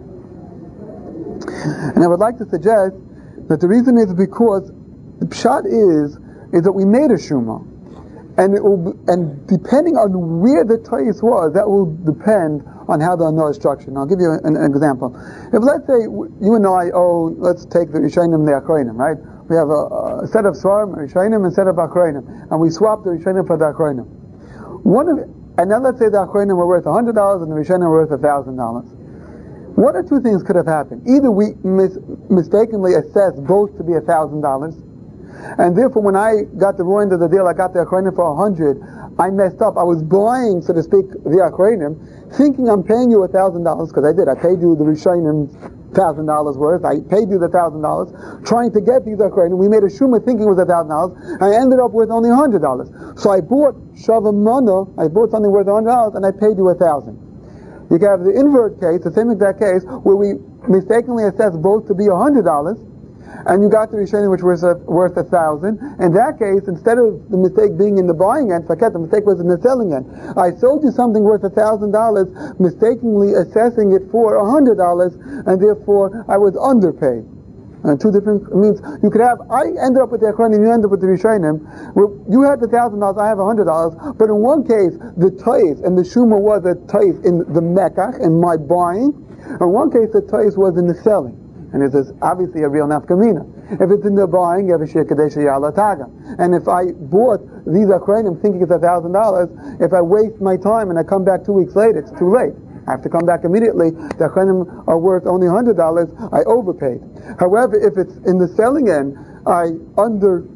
And I would like to suggest that the reason is because the pshat is is that we made a Shuma. And it will be, and depending on where the Tayis was, that will depend on how the Anah is structured. And I'll give you an, an example. If let's say you and I owe, let's take the Rishonim and the Akrainim, right? We have a, a set of Svarim, Rishonim, and a set of Akrainim, and we swap the Rishonim for the Akrainim. One of, and then let's say the Akrainim were worth a hundred dollars and the Rishonim were worth a thousand dollars. One or two things could have happened. Either we mis- mistakenly assessed both to be a thousand dollars. And therefore, when I got the raw end of the deal, I got the Akrainim for a hundred. I messed up. I was buying, so to speak, the Akrainim, thinking I'm paying you a thousand dollars because I did. I paid you the Rishonim thousand dollars worth. I paid you the thousand dollars, trying to get these Akrainim. We made a shuma thinking it was a thousand dollars. I ended up with only a hundred dollars. So I bought Shava Mana. I bought something worth a hundred dollars, and I paid you a thousand. You can have the invert case, the same exact case, where we mistakenly assessed both to be a hundred dollars. and you got the Rishonim which was a, worth a thousand. In that case, instead of the mistake being in the buying end, forget the mistake was in the selling end. I sold you something worth a thousand dollars, mistakenly assessing it for a hundred dollars, and therefore I was underpaid. And two different means you could have. I ended up with the Achronim, you ended up with the Rishonim. You had the thousand dollars, I have a hundred dollars. But in one case, the toif and the shuma was a toif in the mekach in my buying. In one case, the toif was in the selling, and it is obviously a real nafkamina. If it's in the buying, you have a shir kadesh yala taga. And if I bought these Achronim thinking it's a thousand dollars, if I waste my time and I come back two weeks later, it's too late. I have to come back immediately. The Achronim are worth only one hundred dollars. I overpaid. However, if it's in the selling end, I under,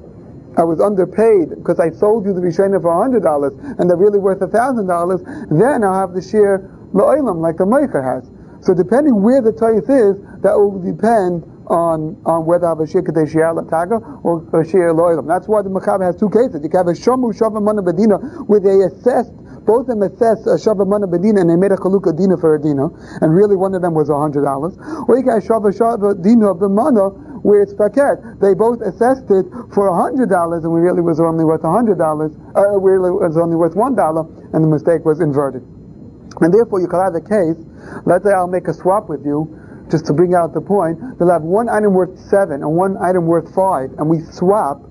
I was underpaid because I sold you the Rishonim for one hundred dollars and they're really worth one thousand dollars, then I'll have the share la'olam like the Meicher has. So depending where the toif is, that will depend on on whether I have a shir kadesh yala taga or a shir la'olam. That's why the Mechaber has two cases. You can have a shamu shavu mana bedina where they assessed. Both of them assessed a Shavah Mana Bedina and they made a Chalukah Dina for a Dina, and really one of them was a hundred dollars. Or you got Shavah Shavah Dina B'Mana where it's Faket. They both assessed it for a hundred dollars and we really was only worth a hundred dollars, uh, really was only worth one dollar, and the mistake was inverted. And therefore you can have the case, let's say I'll make a swap with you, just to bring out the point, they'll have one item worth seven and one item worth five, and we swap.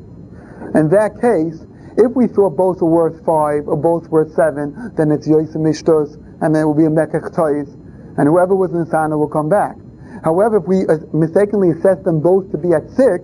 In that case, if we thought both were worth five or both worth seven, then it's Yosim Ishtos, and there will be a Mekach Tois, and whoever was in the Sana will come back. However, if we uh, mistakenly assessed them both to be at six,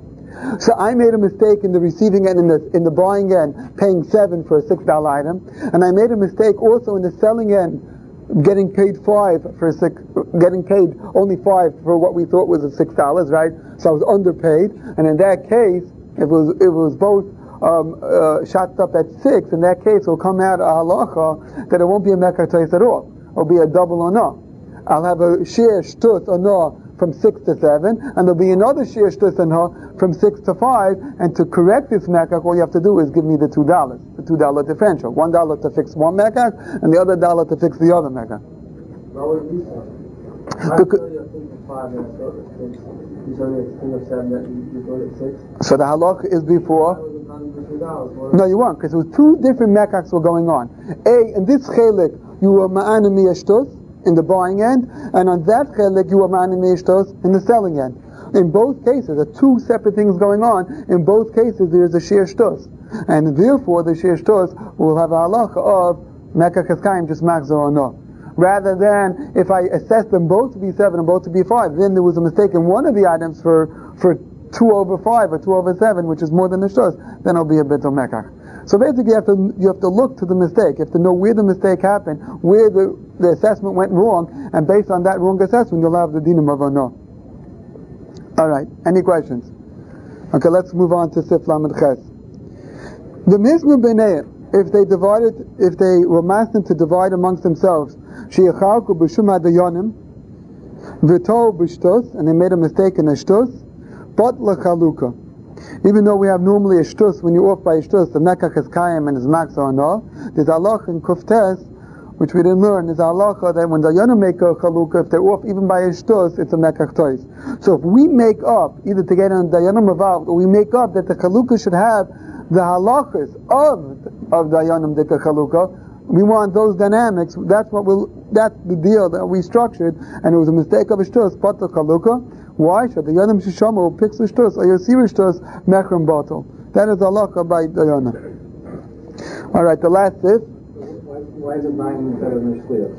so I made a mistake in the receiving end, in the in the buying end, paying seven for a six dollar item, and I made a mistake also in the selling end, getting paid five for a six, getting paid only five for what we thought was a six dollars, right? So I was underpaid, and in that case, it was it was both. Um, uh, shot up at six, in that case, will come out a halacha that it won't be a mekar tois at all. It'll be a double ana. I'll have a shir shtus ana from six to seven, and there'll be another shir shtus ana from six to five. And to correct this mekar, all you have to do is give me the two dollars, the two dollar differential, one dollar to fix one mekar, and the other dollar to fix the other mekar. What would you say? I tell you a thing of five and I thought it was six. You tell me a thing of seven that you thought it was six. So the halacha is before. No, you weren't, because there were two different mekachs were going on. A, in this chelik, you were ma'anim miyashtos in the buying end, and on that chelik, you were ma'anim miyashtos in the selling end. In both cases, there are two separate things going on. In both cases, there is a shir shtos, and therefore the shir shtos will have a halacha of mekach eskayim, just makzor or no. Rather than if I assess them both to be seven and both to be five, then there was a mistake in one of the items for for. two over five or two over seven, which is more than the shtos, then it'll be a bit of mekach. So basically you have to you have to look to the mistake. You have to know where the mistake happened, where the, the assessment went wrong, and based on that wrong assessment you'll have the dinim of a no. Alright, any questions? Okay, let's move on to Sif Lamed Ches. The Misnu B'nei, if they divided, if they were master to divide amongst themselves, Sheyachalku b'shum hadayonim, v'tov b'shtos, and they made a mistake in a shtos, but l'chaluka. Even though we have normally a shtus, when you're off by a shtus, the mekach is kayim and is max or no, there's halach in kuftes, which we didn't learn, is halacha that when the dayanim make a chaluka, if they're off even by a shtus, it's a mekach tois. So if we make up, either to get on dayanim involved, or we make up that the chaluka should have the halachas of of dayanim dika chaluka, we want those dynamics. That's what we'll. That's the deal that we structured, and it was a mistake of a shtus, but the chaluka. Why should the Yonim Shishamo picks the shtus or Yosir shtus mechram bottle? That is halacha by Dayanim. All right, the last is. Why is it dying better than shliach?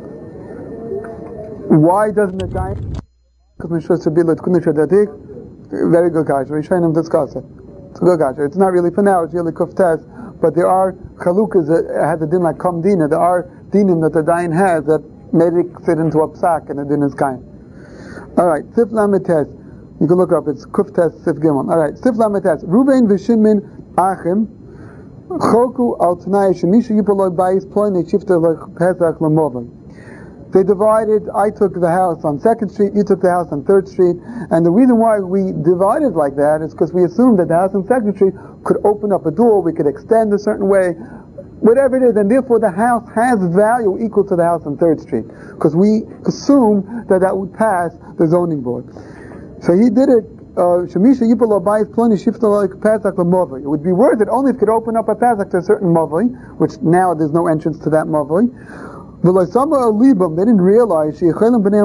Why doesn't it die? Because mishras should be l'tkunim shadadik. Very good kasha. We should discuss it. It's a good kasha. It's not really for now. It's really kuftes. But there are chalukas that have a din like kam dina. There are dinim that the dayan has that made it fit into a psak and the din is kain. Alright, Sif Lametes. You can look up, it's Kuftes Sif Gimel. Alright, Sif Lametes. Ruvain v'Shimon Achim Choku al Tanai Shemisha Yipoloi Bayis Ploine Shifta Pesach Lamovim. They divided, I took the house on second Street, you took the house on third Street, and the reason why we divided like that is because we assumed that the house on second Street could open up a door, we could extend a certain way, whatever it is, and therefore the house has value equal to the house on third Street, because we assume that that would pass the zoning board. So he did it. Shemisha Yipol Abayis Ploni Shifta like Pesach Lamavli. It would be worth it only if it could open up a Pesach to a certain Mavli, which now there's no entrance to that Mavli. They didn't realize the Bnei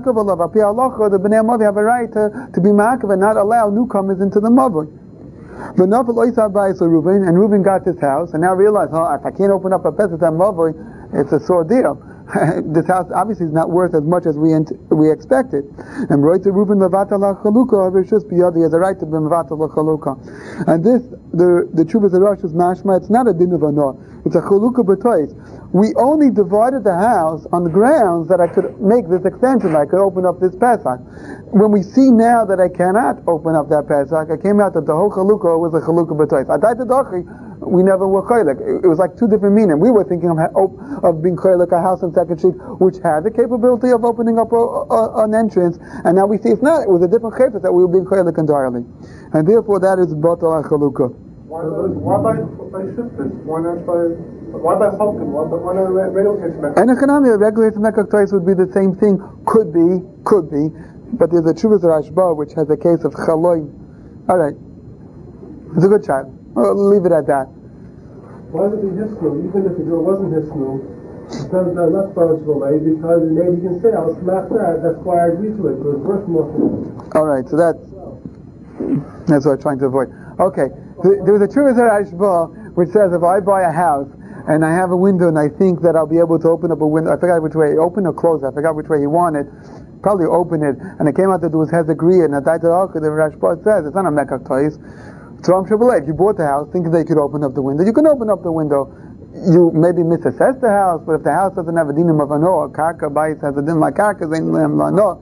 Mavi have a right to, to be Ma'akav and not allow newcomers into the Mavli. And Reuben got this house and now realized, oh, if I can't open up a Pesach Mavli, it's a sore deal. This house obviously is not worth as much as we ent- we expected. And Roy to Reuben Levata La Chaluka, Rishus Biyadi has a right to be Levata La Chaluka. And this, the the Chuvas Rosh is mashma. It's not a din of anor. It's a Chaluka b'tois. We only divided the house on the grounds that I could make this extension. I could open up this Pesach. When we see now that I cannot open up that Pesach, I came out that the whole Chaluka was a Chaluka b'tois. I died to Dochi. We never were chaylik. It was like two different meanings. We were thinking of, of being chaylik a house on Second Street, which had the capability of opening up a, a, an entrance, and now we see it's not. It was a different chaylik that we were being chaylik entirely, and therefore that is batal achaluka. Why by by shifted? Why not by why by something? Why why not regular case mekach? And economy, regular mekach twice would be the same thing. Could be, could be, but there's a Chuvas Rashba which has a case of chaloy. All right, it's a good child. I'll leave it at that. Why would it be hisnu? Even if it wasn't hisnu, sometimes I'm not responsible, eh? Because maybe you can say, I'll smack that, that's why I agreed to it, because it's worth more. Alright, so that's, that's what I'm trying to avoid. Okay, there was a Chuvas Rashba which says if I buy a house and I have a window and I think that I'll be able to open up a window, I forgot which way, open or close, I forgot which way he wanted, probably open it, and it came out that there was Hezagri, and the Rashba says, it's not a Mekach Tois. So I'm sure if you bought the house thinking that you could open up the window, you can open up the window. You maybe misassess the house, but if the house doesn't have a dinim of ano, a karka bais has a din like karka, then no.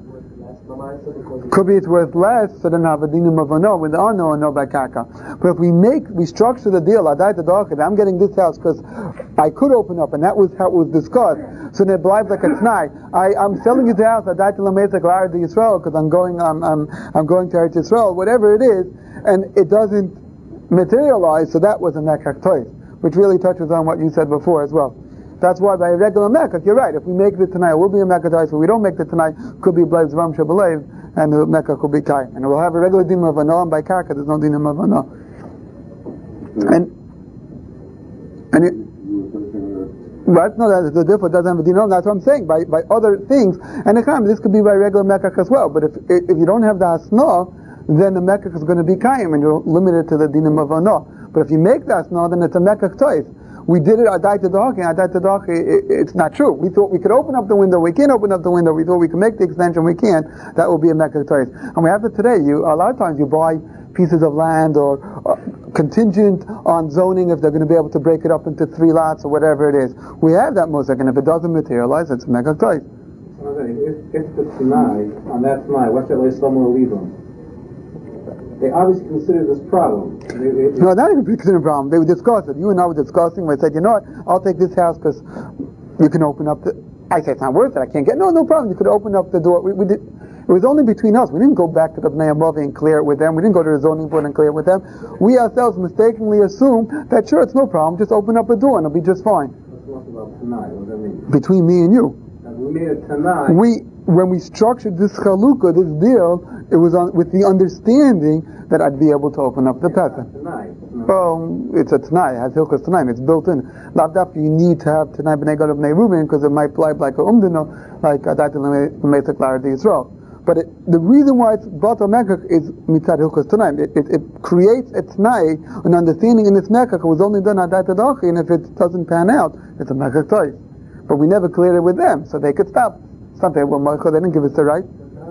Could be it's worth less, so then have a dinim of ano with the ano and no by karka. But if we make, we structure the deal, I died to the I'm getting this house because I could open up, and that was how it was discussed. So then it lives like a t'nai. I I'm selling you the house. I died to Lamesa Klar to Yisrael because I'm going I'm I'm I'm going to Eretz Yisrael, whatever it is. And it doesn't materialize, so that was a mekach tois, which really touches on what you said before as well. That's why by a regular mekach, you're right. If we make the tonight, it will be a mekach tois. If we don't make the tonight, could be blaze ram shabalev, and the mekach could be kai, and it will have a regular din of ano, and by karka there's no din of ano. And and it, right? No, that's the difference. Doesn't have a din. That's what I'm saying. By by other things, and this could be by regular mekach as well. But if if you don't have the hasna, then the mekach is going to be kaim, and you're limited to the dinim of ano. But if you make that no, then it's a mekach tois. We did it, I died to Dochi, I died to Dochi, it's not true. We thought we could open up the window, we can't open up the window, we thought we could make the extension, we can't. That will be a mekach tois. And we have it today, you, a lot of times you buy pieces of land or uh, contingent on zoning if they're going to be able to break it up into three lots or whatever it is. We have that mosaic, and if it doesn't materialize, it's a mekach tois. If, if the Tanai, on that Tanai, what's that way someone will leave them? They obviously consider this problem. They, they, no, not even consider a problem. They would discuss it. You and I were discussing. We said, you know what? I'll take this house because you can open up the. I say it's not worth it. I can't get. No, no problem. You could open up the door. We, we did. It was only between us. We didn't go back to the Bnei Amavi and clear it with them. We didn't go to the zoning board and clear it with them. We ourselves mistakenly assume that sure, it's no problem. Just open up a door and it'll be just fine. What's about Tanai? What does that mean? Between me and you. And we made a Tanai. We. When we structured this chalukah, this deal, it was on, with the understanding that I'd be able to open up the Pesach. Well, it's a Tanai, it has Hilchos Tanai, it's built in. Lavdafka, you need to have Tanai B'nai Gad of B'nai Reuben, because it might apply like a Umdino, like Adat L'Meisa Klara Yisrael. But it, the reason why it's Batal Mekach is Mitzad Hilchos Tanai. It, it, it creates a Tanai, an understanding in this Mekach, it was only done Adat Adachi, and if it doesn't pan out, it's a Mekach Tois. But we never cleared it with them, so they could stop. It's not that, well, Michael, they didn't give us the right.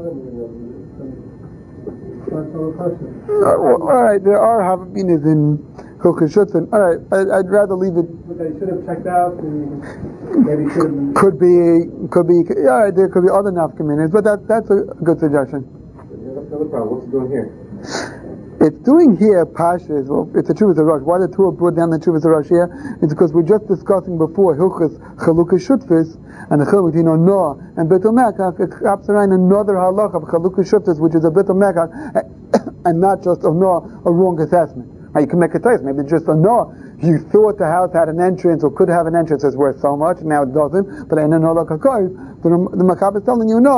Uh, well, all right, there are Havabinas in Hilchos Shutzen. All right, I, I'd rather leave it. But they should have checked out. Maybe should have. Could be, could be. Yeah, there could be other nafkaminas, but that that's a good suggestion. Another problem. What's it doing here? It's doing here Pashas. Well, it's a Chuvas Rosh. Why the two are brought down the Chuvas Rosh here? It's because we're just discussing before Hilchos Chalukah Shutfis and the Chiluk, you know, Noah and Betul Mekach. It comes around another halacha of Chalukah Shutfis, which is a Betul Mekach, and not just of Noah, a wrong assessment. Now, you can make a choice. Maybe just a Noah. You thought the house had an entrance or could have an entrance that's worth so much, now it doesn't. But in an halacha, the the Makkab is telling you no.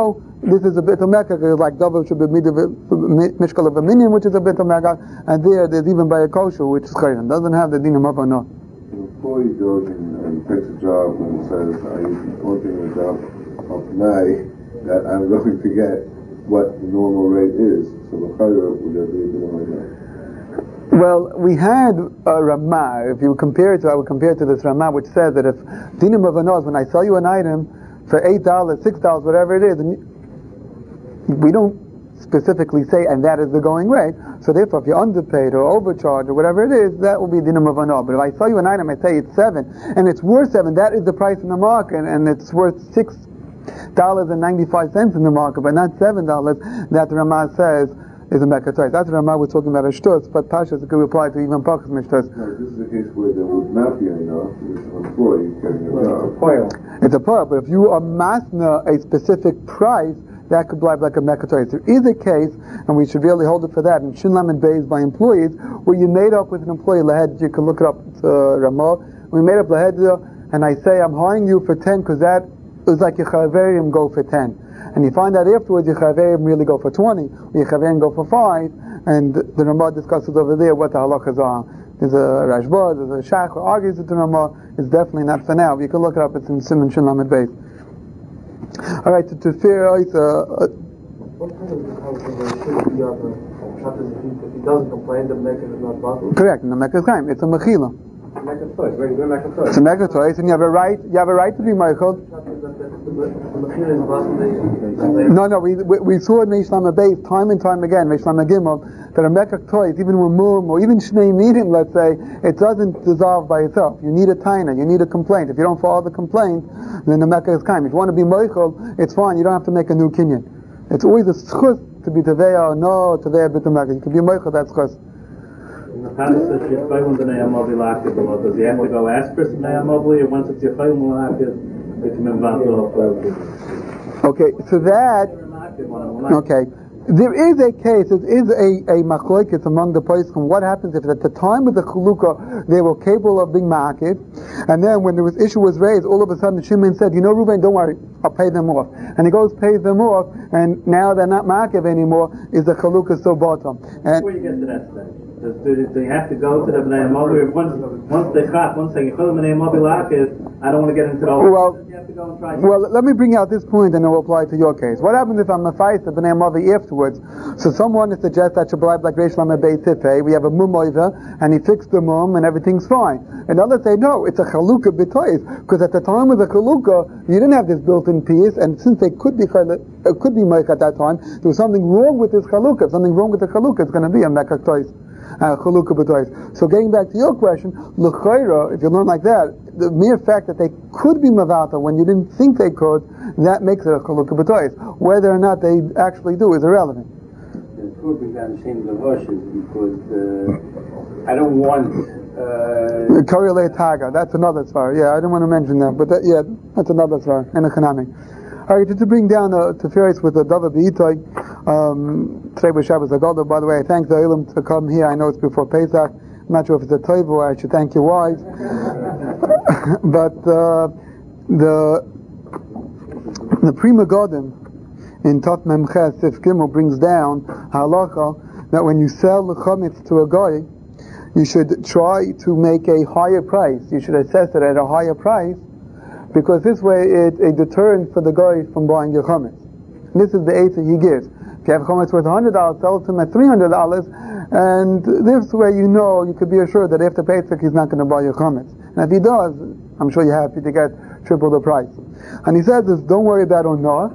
this is a bit of mekach, like double should be mishkal of a minion, which is a bit of mekach, and there there's even by a kosher, which is chayran, doesn't have the dinim of no. The employee goes and, and takes a job and says, I'm working a job of May that I'm going to get what the normal rate is. So the chayra would there be a dinim of no? Well, we had a Ramah. If you compare it to, I would compare it to this Ramah, which says that if dinim of anos, when I sell you an item for eight dollars, six dollars, whatever it is, and we don't specifically say, and that is the going rate. So therefore, if you're underpaid or overcharged or whatever it is, that will be dinim of anos. But if I sell you an item, I say it's seven, and it's worth seven, that is the price in the market, and it's worth six dollars and ninety-five cents in the market, but not seven dollars. That the Ramah says is a mekatois. That's the Ramah we're talking about a shtus, but Pashas could apply to even Pachas mishtus. No, this is a case where there would not be enough. This employee getting a job. It's a point, but if you are masna a specific price, that could be like a mekatois. There is a case, and we should really hold it for that, in Shin Lamed Beis by employees, where you made up with an employee, Lahed, you can look it up, it's uh, Ramah, we made up Lahed, and I say, I'm hiring you for ten, because that is like your chaverim go for ten. And you find out afterwards your chaverim really go for twenty, or your chaverim go for five, and the Ramah discusses over there what the halachas are. There's a Rashba, there's a Shach who argues with the Ramah. It's definitely not for now. You can look it up, it's in Simon Shin Lamed Beis. Alright, to, to fear, it's a... What kind of halachas should be on the shop if he doesn't complain, the mekach is not bottled? Correct, and the mekach is chaim, it's a mechila. It's a mekach, and you have a right, you have a right to be meichel. No, no, we, we, we saw in Reish Lamed Beis time and time again, Reish Lamed Gimel, that a mekach toys, even with mum or even shnei midim, let's say, it doesn't dissolve by itself. You need a taina, you need a complaint. If you don't follow the complaint, then the mekach is kaim. If you want to be meichel, it's fine. You don't have to make a new kinyan. It's always a schus to be teveya or no teveya bit mekach. You can be meichel, that's schus. How does it does he have to go ask for some Nayamobli, or once it's Yechayim Mulakid, it's Mimvato? Okay, so that, okay, there is a case, there is a, a machlokes among the poskim. What happens if at the time of the Chalukah they were capable of being ma'akiv, and then when the issue was raised, all of a sudden Shimon said, you know, Reuven, don't worry, I'll pay them off. And he goes, pays them off, and now they're not ma'akiv anymore, is the Chalukah so bottom. And before you get to that stage, Do, do, do you have to go to the Bnei Mobi? Once, once they chaf, once they Yechol Bnei Mobi Lakis, I don't want to get into the whole. Well, you have to go and try. Well, let me bring out this point and it will apply to your case. What happens if I'm a fight the Bnei Mobi afterwards? So someone suggests that should be like Reish Lamed Beis Tifei. We have a mum over and he fixed the mum and everything's fine. And others say no, it's a chalukah b'tois, because at the time of the chalukah you didn't have this built-in piece, and since they could be uh, could be meich at that time, there was something wrong with this chalukah. If something wrong with the chalukah, it's going to be a mekach tois. Uh, so getting back to your question, l'chayra, if you learn like that, the mere fact that they could be mavata when you didn't think they could, that makes it a chalukah b'tois. Whether or not they actually do is irrelevant. The truth is I'm saying the rushes because uh, I don't want uh Korele Taga, that's another svar. Yeah, I didn't want to mention that, but that, yeah, that's another svar in a chanami. Alright, just to bring down uh, to Feris with the Dava B'Itay, um, today was Shabbos Agoda. By the way, I thank the Ilim to come here. I know it's before Pesach. I'm not sure if it's a Tov or I should thank your wives. But uh, the the Prima Godim in Tot Mem Ches Sif Gimel brings down halacha that when you sell the chametz to a guy, you should try to make a higher price. You should assess it at a higher price, because this way it's a deterrent for the guy from buying your chametz. This is the answer he gives. If you have chametz worth one hundred dollars, sell it to him at three hundred dollars, and this way you know, you could be assured that after Pesach he's not going to buy your chametz. And if he does, I'm sure you're happy to get triple the price. And he says this, don't worry about onah,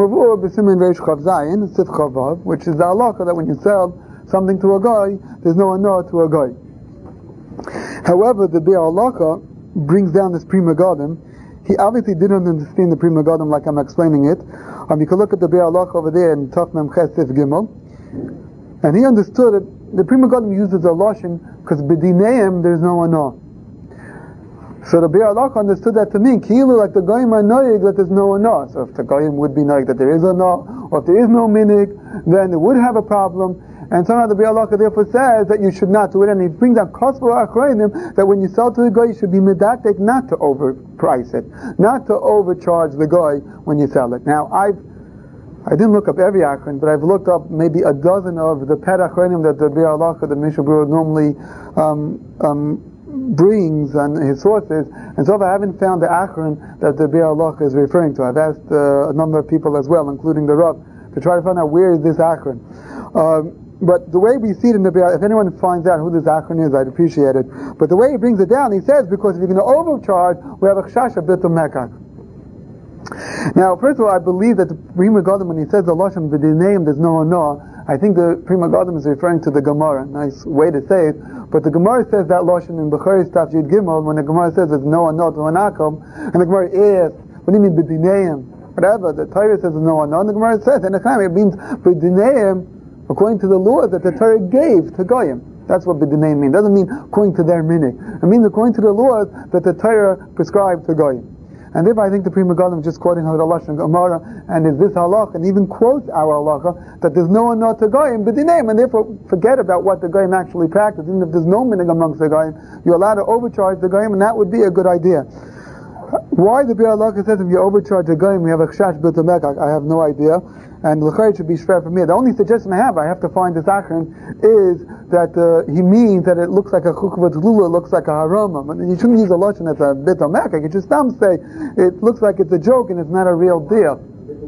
which is the halakha that when you sell something to a guy, there's no onah to a guy. However, the Be'er Halakha brings down this Prima Godim. He obviously didn't understand the Prima Godim like I'm explaining it. Um, you can look at the Be'er Halakha over there in Taf Mem Ches Sif Gimel, and he understood it. The Prima Godim uses a lashon because b'dineim there's no anah. So the Be'er Halakha understood that to mean kilu, like the goyim are noyig that there's no anah. So if the goyim would be noyig that there is anah, or if there is no minig, then it would have a problem. And somehow the Be'er Halakha therefore says that you should not do it, and he brings down kosver achrayim that when you sell to a guy, you should be medactic not to overprice it, not to overcharge the guy when you sell it. Now, I've I didn't look up every Achron, but I've looked up maybe a dozen of the pet Achronim that the Biur Halacha, the Mishnah Berurah, normally um, um, brings on his sources, and so far I haven't found the Achron that the Biur Halacha is referring to. I've asked uh, a number of people as well, including the Rav, to try to find out where is this Achron. Um, but the way we see it in the Biur, if anyone finds out who this Achron is, I'd appreciate it. But the way he brings it down, he says, because if you're going to overcharge, we have a chshasha bitul mekach. Now, first of all, I believe that the Pri Megadim, when he says the Lashon b'dineim, there's no no. I think the Pri Megadim is referring to the Gemara. Nice way to say it. But the Gemara says that Lashon in Bechari Staf Yud Gimel, when the Gemara says there's no no to an akom, and the Gemara asks, what do you mean b'dineim? Whatever, the Torah says there's no no, and the Gemara says, and it means b'dineim, according to the laws that the Torah gave to Goyim. That's what b'dineim means. It doesn't mean according to their minig. It means according to the laws that the Torah prescribed to Goyim. And therefore I think the Pri Megadim is just quoting how the Lashon Gemara, and is this halach, and even quotes our halacha, that there's no one not to Goyim b'dineim, and therefore forget about what the Goyim actually practice. Even if there's no minig amongst the Goyim, you're allowed to overcharge the Goyim, and that would be a good idea. Why the Biur Halacha says if you overcharge the Goyim, we have a chshasha bitul mekach, I have no idea. And l'chayr should be shver for me. The only suggestion I have, I have to find this Achron, is that uh, he means that it looks like a chukvat lula, it looks like a harama. You shouldn't use a lotion that's a bitul mekach. You should some say it looks like it's a joke and it's not a real deal.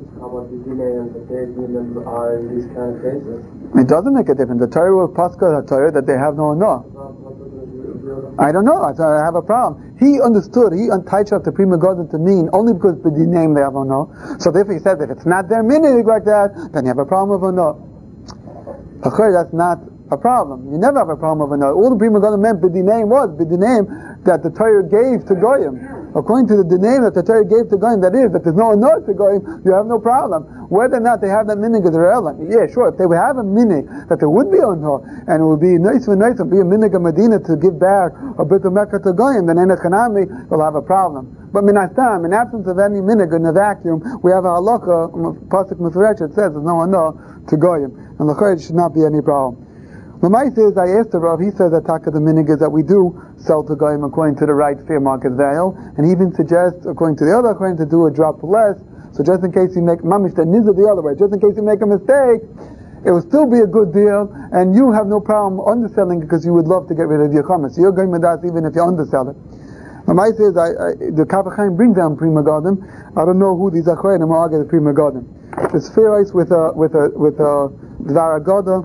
It doesn't make a difference. The Torah will paska the Torah that they have no no. I don't know. I have a problem. He understood. He untied up the Pri Megadim to mean only because the name they have a no. So therefore he says that if it's not their minig like that, then you have a problem with a no. That's not a problem. You never have a problem with a no. All the Pri Megadim meant the name was the name that the Torah gave to Goyim. According to the name that the Torah gave to Goyim, that is, that there's no no to Goyim, you have no problem. Whether or not they have that minig is irrelevant. Yeah, sure, if they would have a minig, that there would be a no, and it would be nice for nice, and be a minig of Medina to give back a bit of Mecca to Goyim, then in a Chanami will have a problem. But minastam, in absence of any minig in the vacuum, we have a halacha, pasuk mufresh, it says there's no no to Goyim, and l'chayr should not be any problem. The mice is, I asked the Rav, he says that taka the minig is that we do sell to Goyim according to the right fair market value, and he even suggests, according to the other according to do a drop less, so just in case you make mamish the nizah the other way, just in case you make a mistake, it will still be a good deal, and you have no problem underselling because you would love to get rid of your chametz. So you're going with that even if you undersell it. The mice is, I, I, the Kaf HaChaim brings down Pri Megadim. I don't know who these achronim are, the Pri Megadim. The Spherois with a with a with a Dvar Agoda.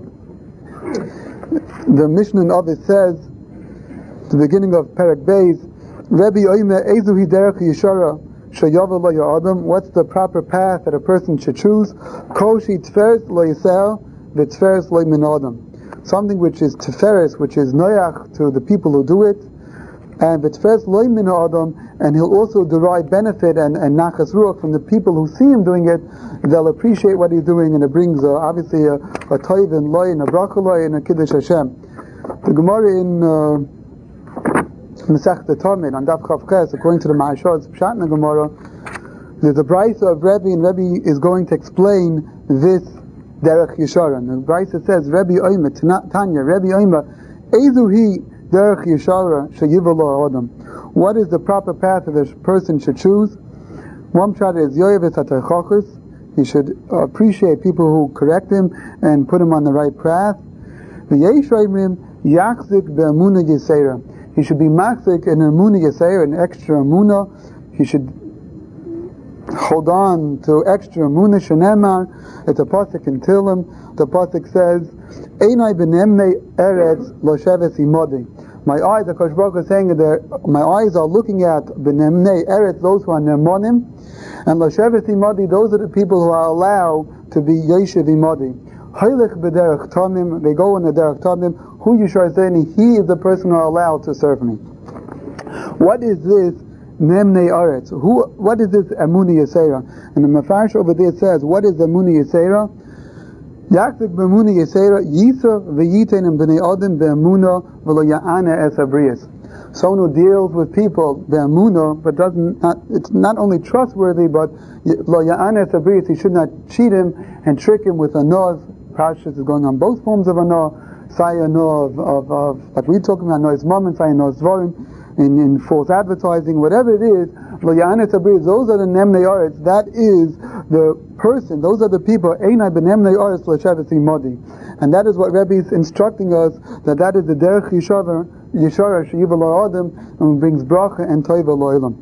The Mishnah of it says, the beginning of Perek Beis, Rebbe Oime Ezuhi Derech Yeshara Shayavel Lo Ya'adam. What's the proper path that a person should choose? Koshi Tferes Lo Yisrael V'Tferes Lo Min Adam. Something which is Tferes, which is Noyach to the people who do it, and V'Tferes Lo Min Adam, and he'll also derive benefit and, and Nachas Ruach from the people who see him doing it. They'll appreciate what he's doing, and it brings uh, obviously a, a toiv and loy and a bracha loy and a kiddush Hashem. The Gemara in uh, Masech the Talmud on Daf Chav Ches, according to the Ma'ashor, it's Pshat in the Gemara, there's a brayso of Rebbe, and Rebbe is going to explain this Derech Yeshara. And the brayso says, Rebbe Oime, Tanya, Rebbe Oime, Ezuhi Derech Yeshara Shayivel Lo Adam. What is the proper path that a person should choose? One shot is Yoyev Etzatachachis. He should appreciate people who correct him and put him on the right path. He should be machzik in emuna yisera, an extra emuna. He should hold on to extra emuna shenemar. It's a pasuk in Tehillim. The pasuk says, "Einai b'nemnei eretz lo sheves imodi." My eyes, the Kosh Baruch is saying that my eyes are looking at b'nemnei eretz, those who are nemonim, and lo sheves imodi, those are the people who are allowed to be yeshiv imodi. Heilich b'derech tamim, they go in the derech tamim. Who Yishar saying he is the person who are allowed to serve me. What is this nemnei eretz? Who? What is this emuni yisera? And the Mefarsh over there says, what is emuni yisera? Yakzik b'emuni yisera yisa v'yitenim b'nei adam b'emuna v'lo ya'ana es abrius. Someone who deals with people b'emuna, but doesn't not, it's not only trustworthy, but lo ya'ana es abrius, he should not cheat him and trick him with a noz. Parashas is going on both forms of a no, Saya no of, of, of like we talking about no is mom and Saya no is dvarim, in, in false advertising, whatever it is, those are the Nemnei Aretz. That is the person, those are the people, Einai b'Nemnei Aretz l'shevet imodi. And that is what Rebbe is instructing us, that that is the Derech Yeshara, Yeshara Sheyiva La'adam, and brings bracha and toiva lo'olam.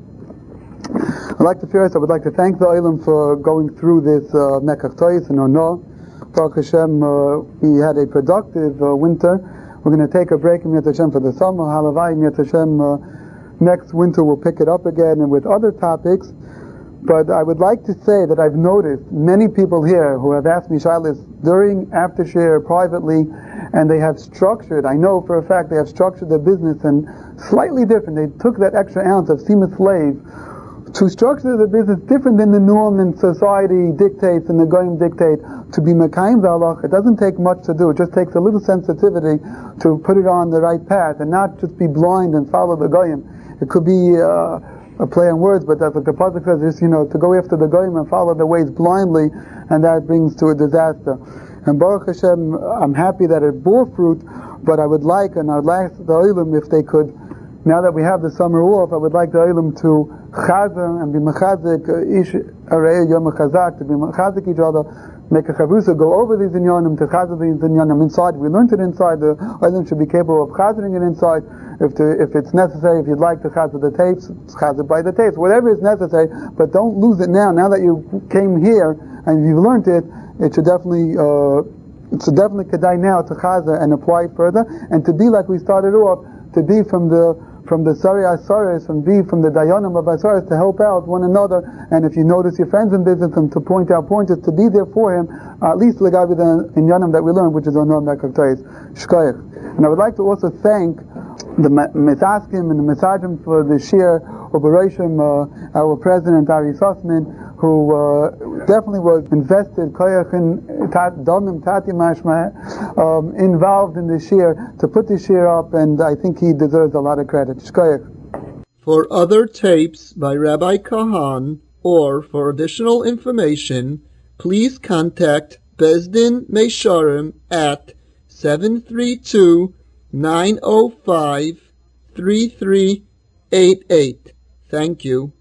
I'd like to first, I would like to thank the Olam for going through this uh, Mekach Tois and Ono. Baruch Hashem, uh, we had a productive uh, winter. We're going to take a break in Yat Hashem for the summer. Halavai in Yat Hashem, uh, next winter we'll pick it up again and with other topics. But I would like to say that I've noticed many people here who have asked me Shilas during aftershare privately, and they have structured, I know for a fact they have structured their business and slightly different. They took that extra ounce of Sima Slave to structure the business different than the norm and society dictates and the goyim dictate. To be mekayim v'halach, it doesn't take much to do. It just takes a little sensitivity to put it on the right path and not just be blind and follow the goyim. It could be uh, a play on words, but that's what the pasuk says, just, you know, to go after the goyim and follow their ways blindly, and that brings to a disaster. And Baruch Hashem, I'm happy that it bore fruit, but I would like, and I'd like the Olam, if they could, now that we have the summer off, I would like the Olam to chazer and be mechazik, ish arei yom chazak, to be mechazik each other, make a chavrusa, go over these inyanim, to chazer these inyanim inside. We learned it inside, the Olam should be capable of chazering it inside. If to, if it's necessary, if you'd like to chazer the tapes, chazer by the tapes, whatever is necessary, but don't lose it now. Now that you came here and you've learned it, it should definitely, uh, it should definitely kedai now to chazer and apply it further, and to be like we started off, to be from the from the Sari Asaris, from be from the Dayanim of Asaris, to help out one another. And if you notice your friends in business, and to point out pointers, to be there for him, uh, at least legabi the inyanim that we learned, which is on Mekach Tois Shkoyach. And I would like to also thank the Mizaskim and the Misajim for the shir operation, uh, our president Ari Sussman, who uh, definitely was invested, um, involved in this shir, to put this shir up, and I think he deserves a lot of credit. For other tapes by Rabbi Kahan, or for additional information, please contact Bezdin Meisharim at seven three two, nine oh five, three three eight eight. Thank you.